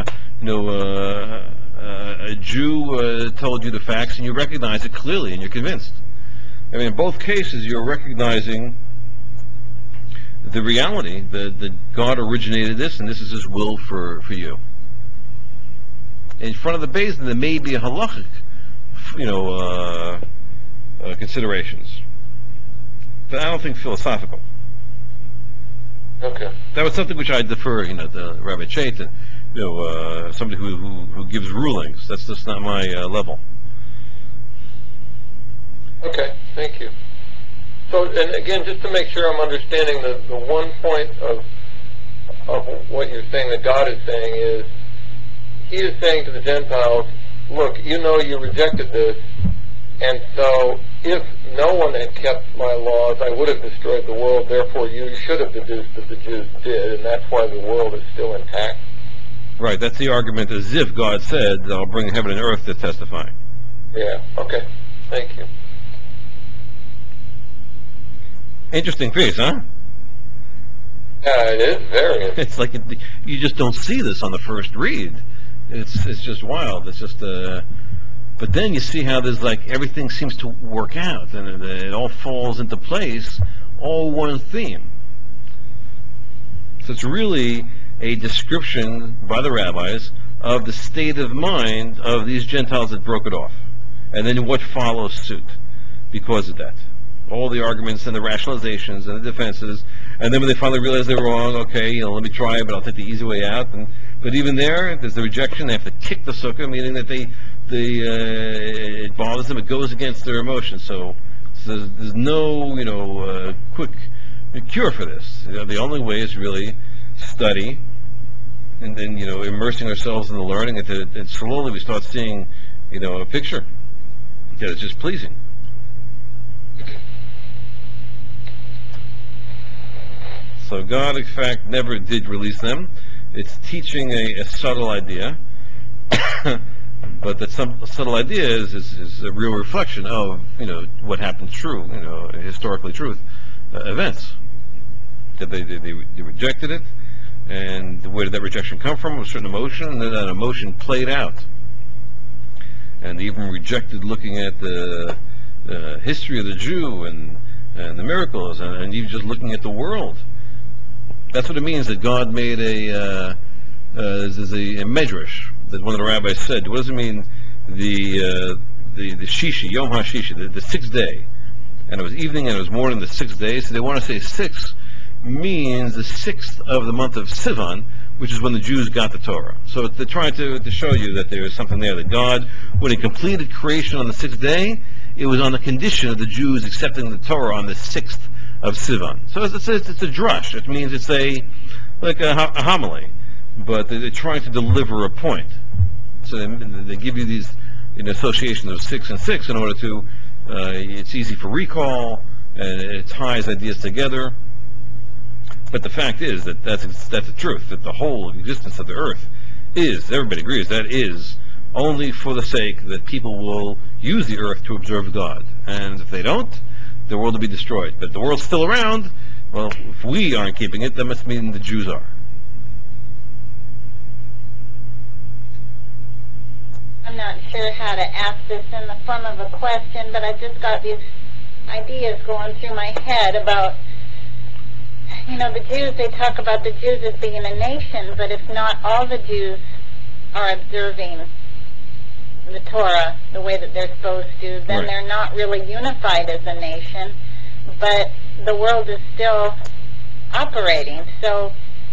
a Jew told you the facts and you recognize it clearly and you're convinced. I mean, in both cases, you're recognizing the reality that God originated this and this is His will for you. In front of the Beis Din, there may be a halachic, considerations, but I don't think philosophical. Okay. That was something which I defer, to Rabbi Chait, somebody who gives rulings. That's just not my level. Okay, thank you. So, and again, just to make sure I'm understanding the one point of what you're saying that God is saying is, He is saying to the Gentiles, look, you rejected this, and so if no one had kept my laws, I would have destroyed the world, therefore you should have deduced that the Jews did, and that's why the world is still intact. Right, that's the argument, as if God said, I'll bring heaven and earth to testify. Yeah, okay, thank you. Interesting piece, huh? Yeah, it is very interesting. It's like you just don't see this on the first read. It's just wild. It's just but then you see how there's like everything seems to work out and it all falls into place, all one theme. So it's really a description by the rabbis of the state of mind of these Gentiles that broke it off, and then what follows suit because of that. All the arguments and the rationalizations and the defenses, and then when they finally realize they're wrong, okay, let me try it, but I'll take the easy way out. But even there's the rejection. They have to kick the sukkah, meaning that it bothers them. It goes against their emotions. So there's no quick cure for this. The only way is really study, and then immersing ourselves in the learning, and slowly we start seeing a picture that is just pleasing. So God, in fact, never did release them. It's teaching a subtle idea, but that some subtle idea is a real reflection of what happened true, historically truth events. That they rejected it, and where did that rejection come from? A certain emotion, and then that emotion played out. and they even rejected looking at the history of the Jew and the miracles, and even just looking at the world. That's what it means that God made there's a medrash that one of the rabbis said. What does it mean? The Shishi, Yom HaShishi, the sixth day, and it was evening and it was morning the sixth day. So they want to say six means the sixth of the month of Sivan, which is when the Jews got the Torah. So they're trying to show you that there is something there, that God, when He completed creation on the sixth day, it was on the condition of the Jews accepting the Torah on the sixth of Sivan. So it's a drush. It means it's like a homily, but they're trying to deliver a point. So they give you these associations of 6 and 6 in order to, it's easy for recall, and it ties ideas together. But the fact is that that's the truth, that the whole existence of the earth is, everybody agrees, that is only for the sake that people will use the earth to observe God. And if they don't, the world will be destroyed. But if the world's still around, well, if we aren't keeping it, that must mean the Jews are. I'm not sure how to ask this in the form of a question, but I just got these ideas going through my head about, the Jews, they talk about the Jews as being a nation, but if not all the Jews are observing the Torah the way that they're supposed to, then Right. They're not really unified as a nation, but the world is still operating. So,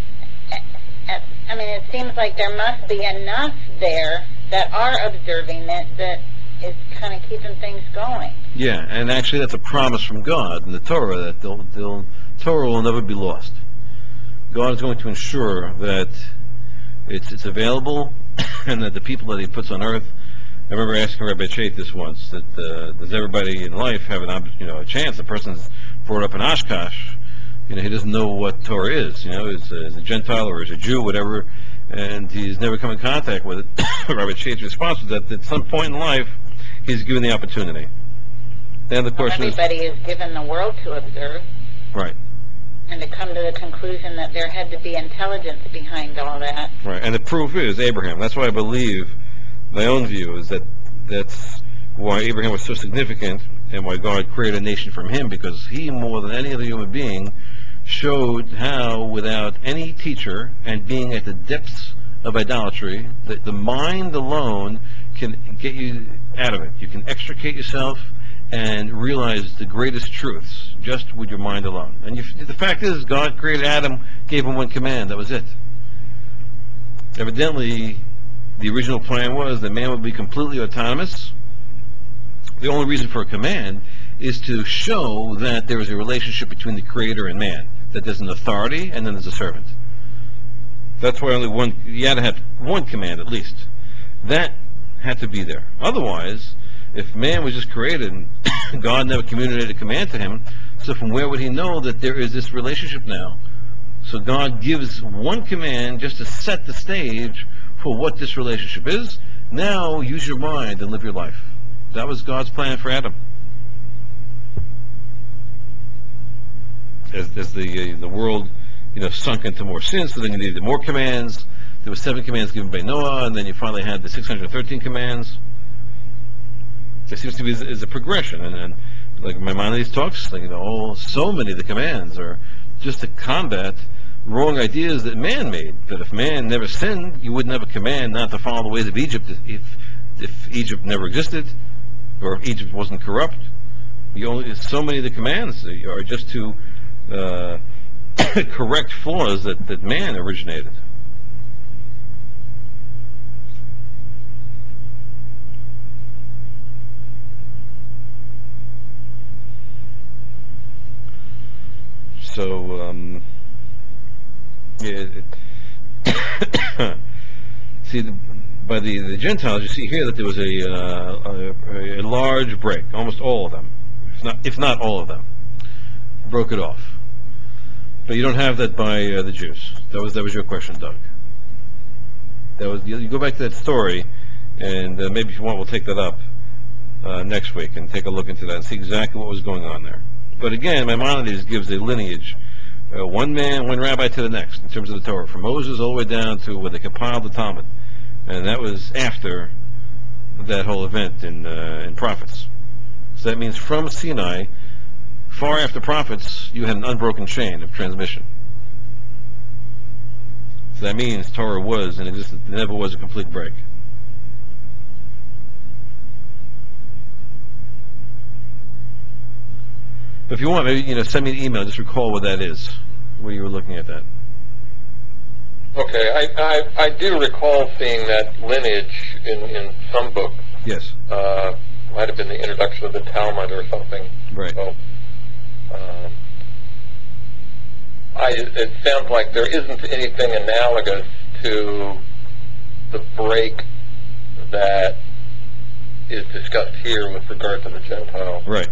it seems like there must be enough there that are observing it that is kind of keeping things going. Yeah, and actually that's a promise from God in the Torah, that the Torah will never be lost. God is going to ensure that it's available and that the people that He puts on earth. I remember asking Rabbi Chait this once, that does everybody in life have a chance? The person's brought up in Oshkosh, he doesn't know what Torah is. Is a Gentile or is a Jew, whatever, and he's never come in contact with it. Rabbi Chait's response was that at some point in life, he's given the opportunity. Then the question everybody is given the world to observe. Right. And to come to the conclusion that there had to be intelligence behind all that. Right, and the proof is Abraham. That's why I believe, my own view is that's why Abraham was so significant and why God created a nation from him, because he, more than any other human being, showed how, without any teacher and being at the depths of idolatry, that the mind alone can get you out of it. You can extricate yourself and realize the greatest truths just with your mind alone. And the fact is, God created Adam, gave him one command. That was it. Evidently, the original plan was that man would be completely autonomous. The only reason for a command is to show that there is a relationship between the Creator and man, that there's an authority and then there's a servant. That's why you had to have one command at least. That had to be there. Otherwise, if man was just created and God never communicated a command to him, so from where would he know that there is this relationship now? So God gives one command just to set the stage for what this relationship is. Now use your mind and live your life. That was God's plan for Adam. As the world sunk into more sin, so then you needed more commands. There were 7 commands given by Noah, and then you finally had the 613 commands. There seems to be is a progression, and like Maimonides talks, so many of the commands are just to combat wrong ideas that man made. That if man never sinned, you wouldn't have a command not to follow the ways of Egypt if Egypt never existed, or if Egypt wasn't corrupt. So many of the commands are just to correct flaws that man originated. So, see, by the Gentiles, you see here that there was a large break. Almost all of them, if not all of them, broke it off. But you don't have that by the Jews. That was your question, Doug. You go back to that story, and maybe if you want, we'll take that up next week and take a look into that and see exactly what was going on there. But again, Maimonides gives a lineage, one man, one rabbi to the next, in terms of the Torah, from Moses all the way down to when they compiled the Talmud. And that was after that whole event in Prophets. So that means from Sinai, far after Prophets, you had an unbroken chain of transmission. So that means Torah was in existence. There never was a complete break. If you want, maybe send me an email. Just recall what that is, where you were looking at that. Okay, I do recall seeing that lineage in some book. Yes. Might have been the introduction of the Talmud or something. Right. So, it sounds like there isn't anything analogous to the break that is discussed here with regard to the Gentile. Right.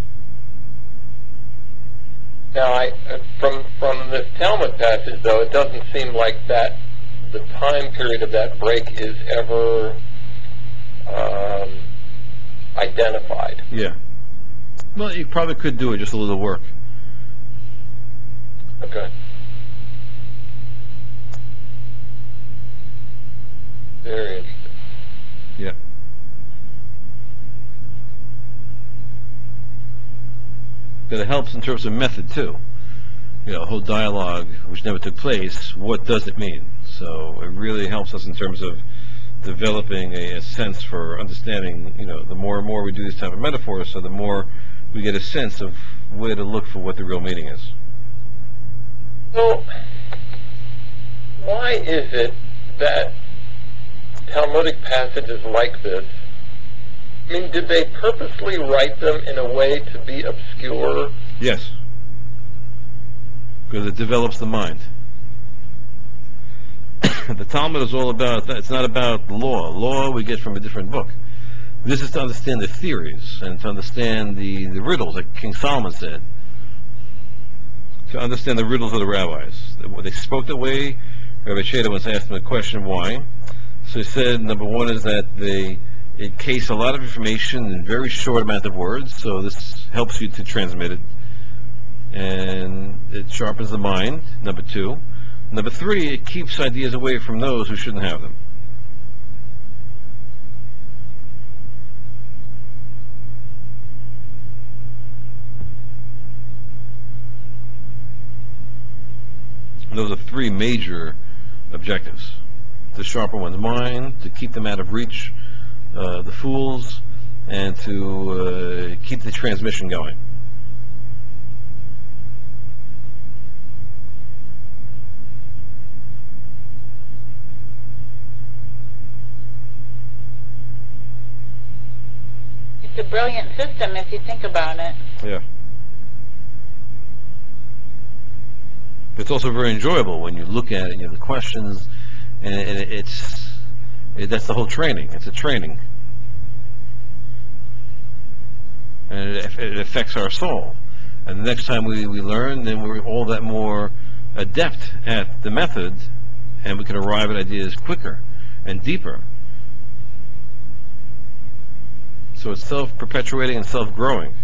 Now, from this Talmud passage, though, it doesn't seem like that the time period of that break is ever identified. Yeah. Well, you probably could do it, just a little work. Okay. Very interesting. Yeah. But it helps in terms of method, too. A whole dialogue which never took place, what does it mean? So it really helps us in terms of developing a sense for understanding, the more and more we do these type of metaphors, so the more we get a sense of where to look for what the real meaning is. So, why is it that Talmudic passages like this, I mean, did they purposely write them in a way to be obscure? Yes. Because it develops the mind. The Talmud is all about, it's not about law. Law we get from a different book. This is to understand the theories and to understand the riddles, like King Solomon said. To understand the riddles of the rabbis. They spoke that way. Rabbi Sheda once asked him a question, why? So he said, number one is that they encase a lot of information in a very short amount of words, so this helps you to transmit it. And it sharpens the mind, number two. Number three, it keeps ideas away from those who shouldn't have them. And those are three major objectives. To sharpen one's mind, to keep them out of reach, the fools, and to keep the transmission going. It's a brilliant system if you think about it. Yeah. It's also very enjoyable when you look at it, the questions, and that's the whole training. It's a training. And it affects our soul. And the next time we learn, then we're all that more adept at the method, and we can arrive at ideas quicker and deeper. So it's self-perpetuating and self-growing.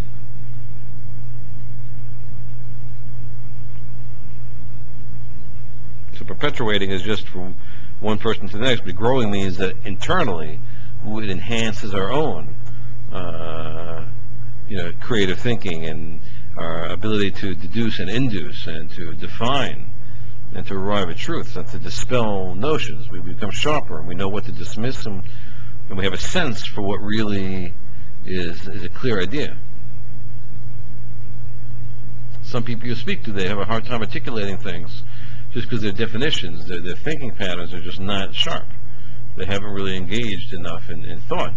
So perpetuating is just from one person to the next, but growing means that internally it enhances our own creative thinking and our ability to deduce and induce and to define and to arrive at truth and to dispel notions. We become sharper and we know what to dismiss, and we have a sense for what really is a clear idea. Some people you speak to, they have a hard time articulating things just because their definitions, their thinking patterns are just not sharp. They haven't really engaged enough in thought.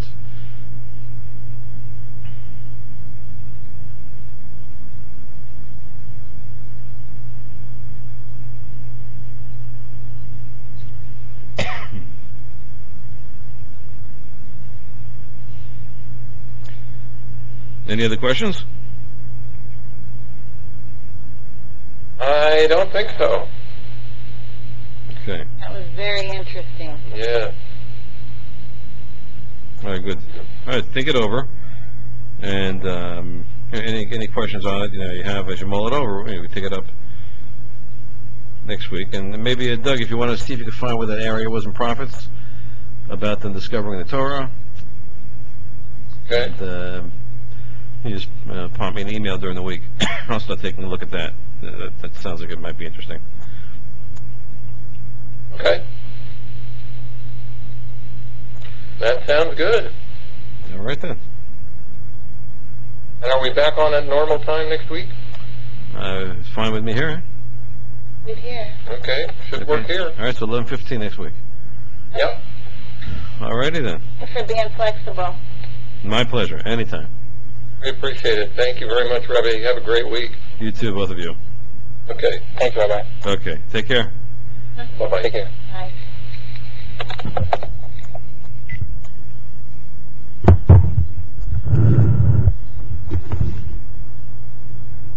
Any other questions? I don't think so. Okay. That was very interesting. Yeah. All right, good. All right, think it over. And any questions on it, you have as you mull it over, we take it up next week. And maybe, Doug, if you want to see if you can find where that area was in Prophets, about them discovering the Torah, Okay. And you just prompt me an email during the week. I'll start taking a look at that. That sounds like it might be interesting. Okay. That sounds good. All right then. And are we back on at normal time next week? It's fine with me here. Good here. Okay. Should work Okay. here. All right, so 11:15 next week. Yep. All righty then. Thanks for being flexible. My pleasure. Anytime. We appreciate it. Thank you very much, Rabbi. Have a great week. You too, both of you. Okay. Thanks, Rabbi. Okay. Take care. Bye-bye. Take care. Bye.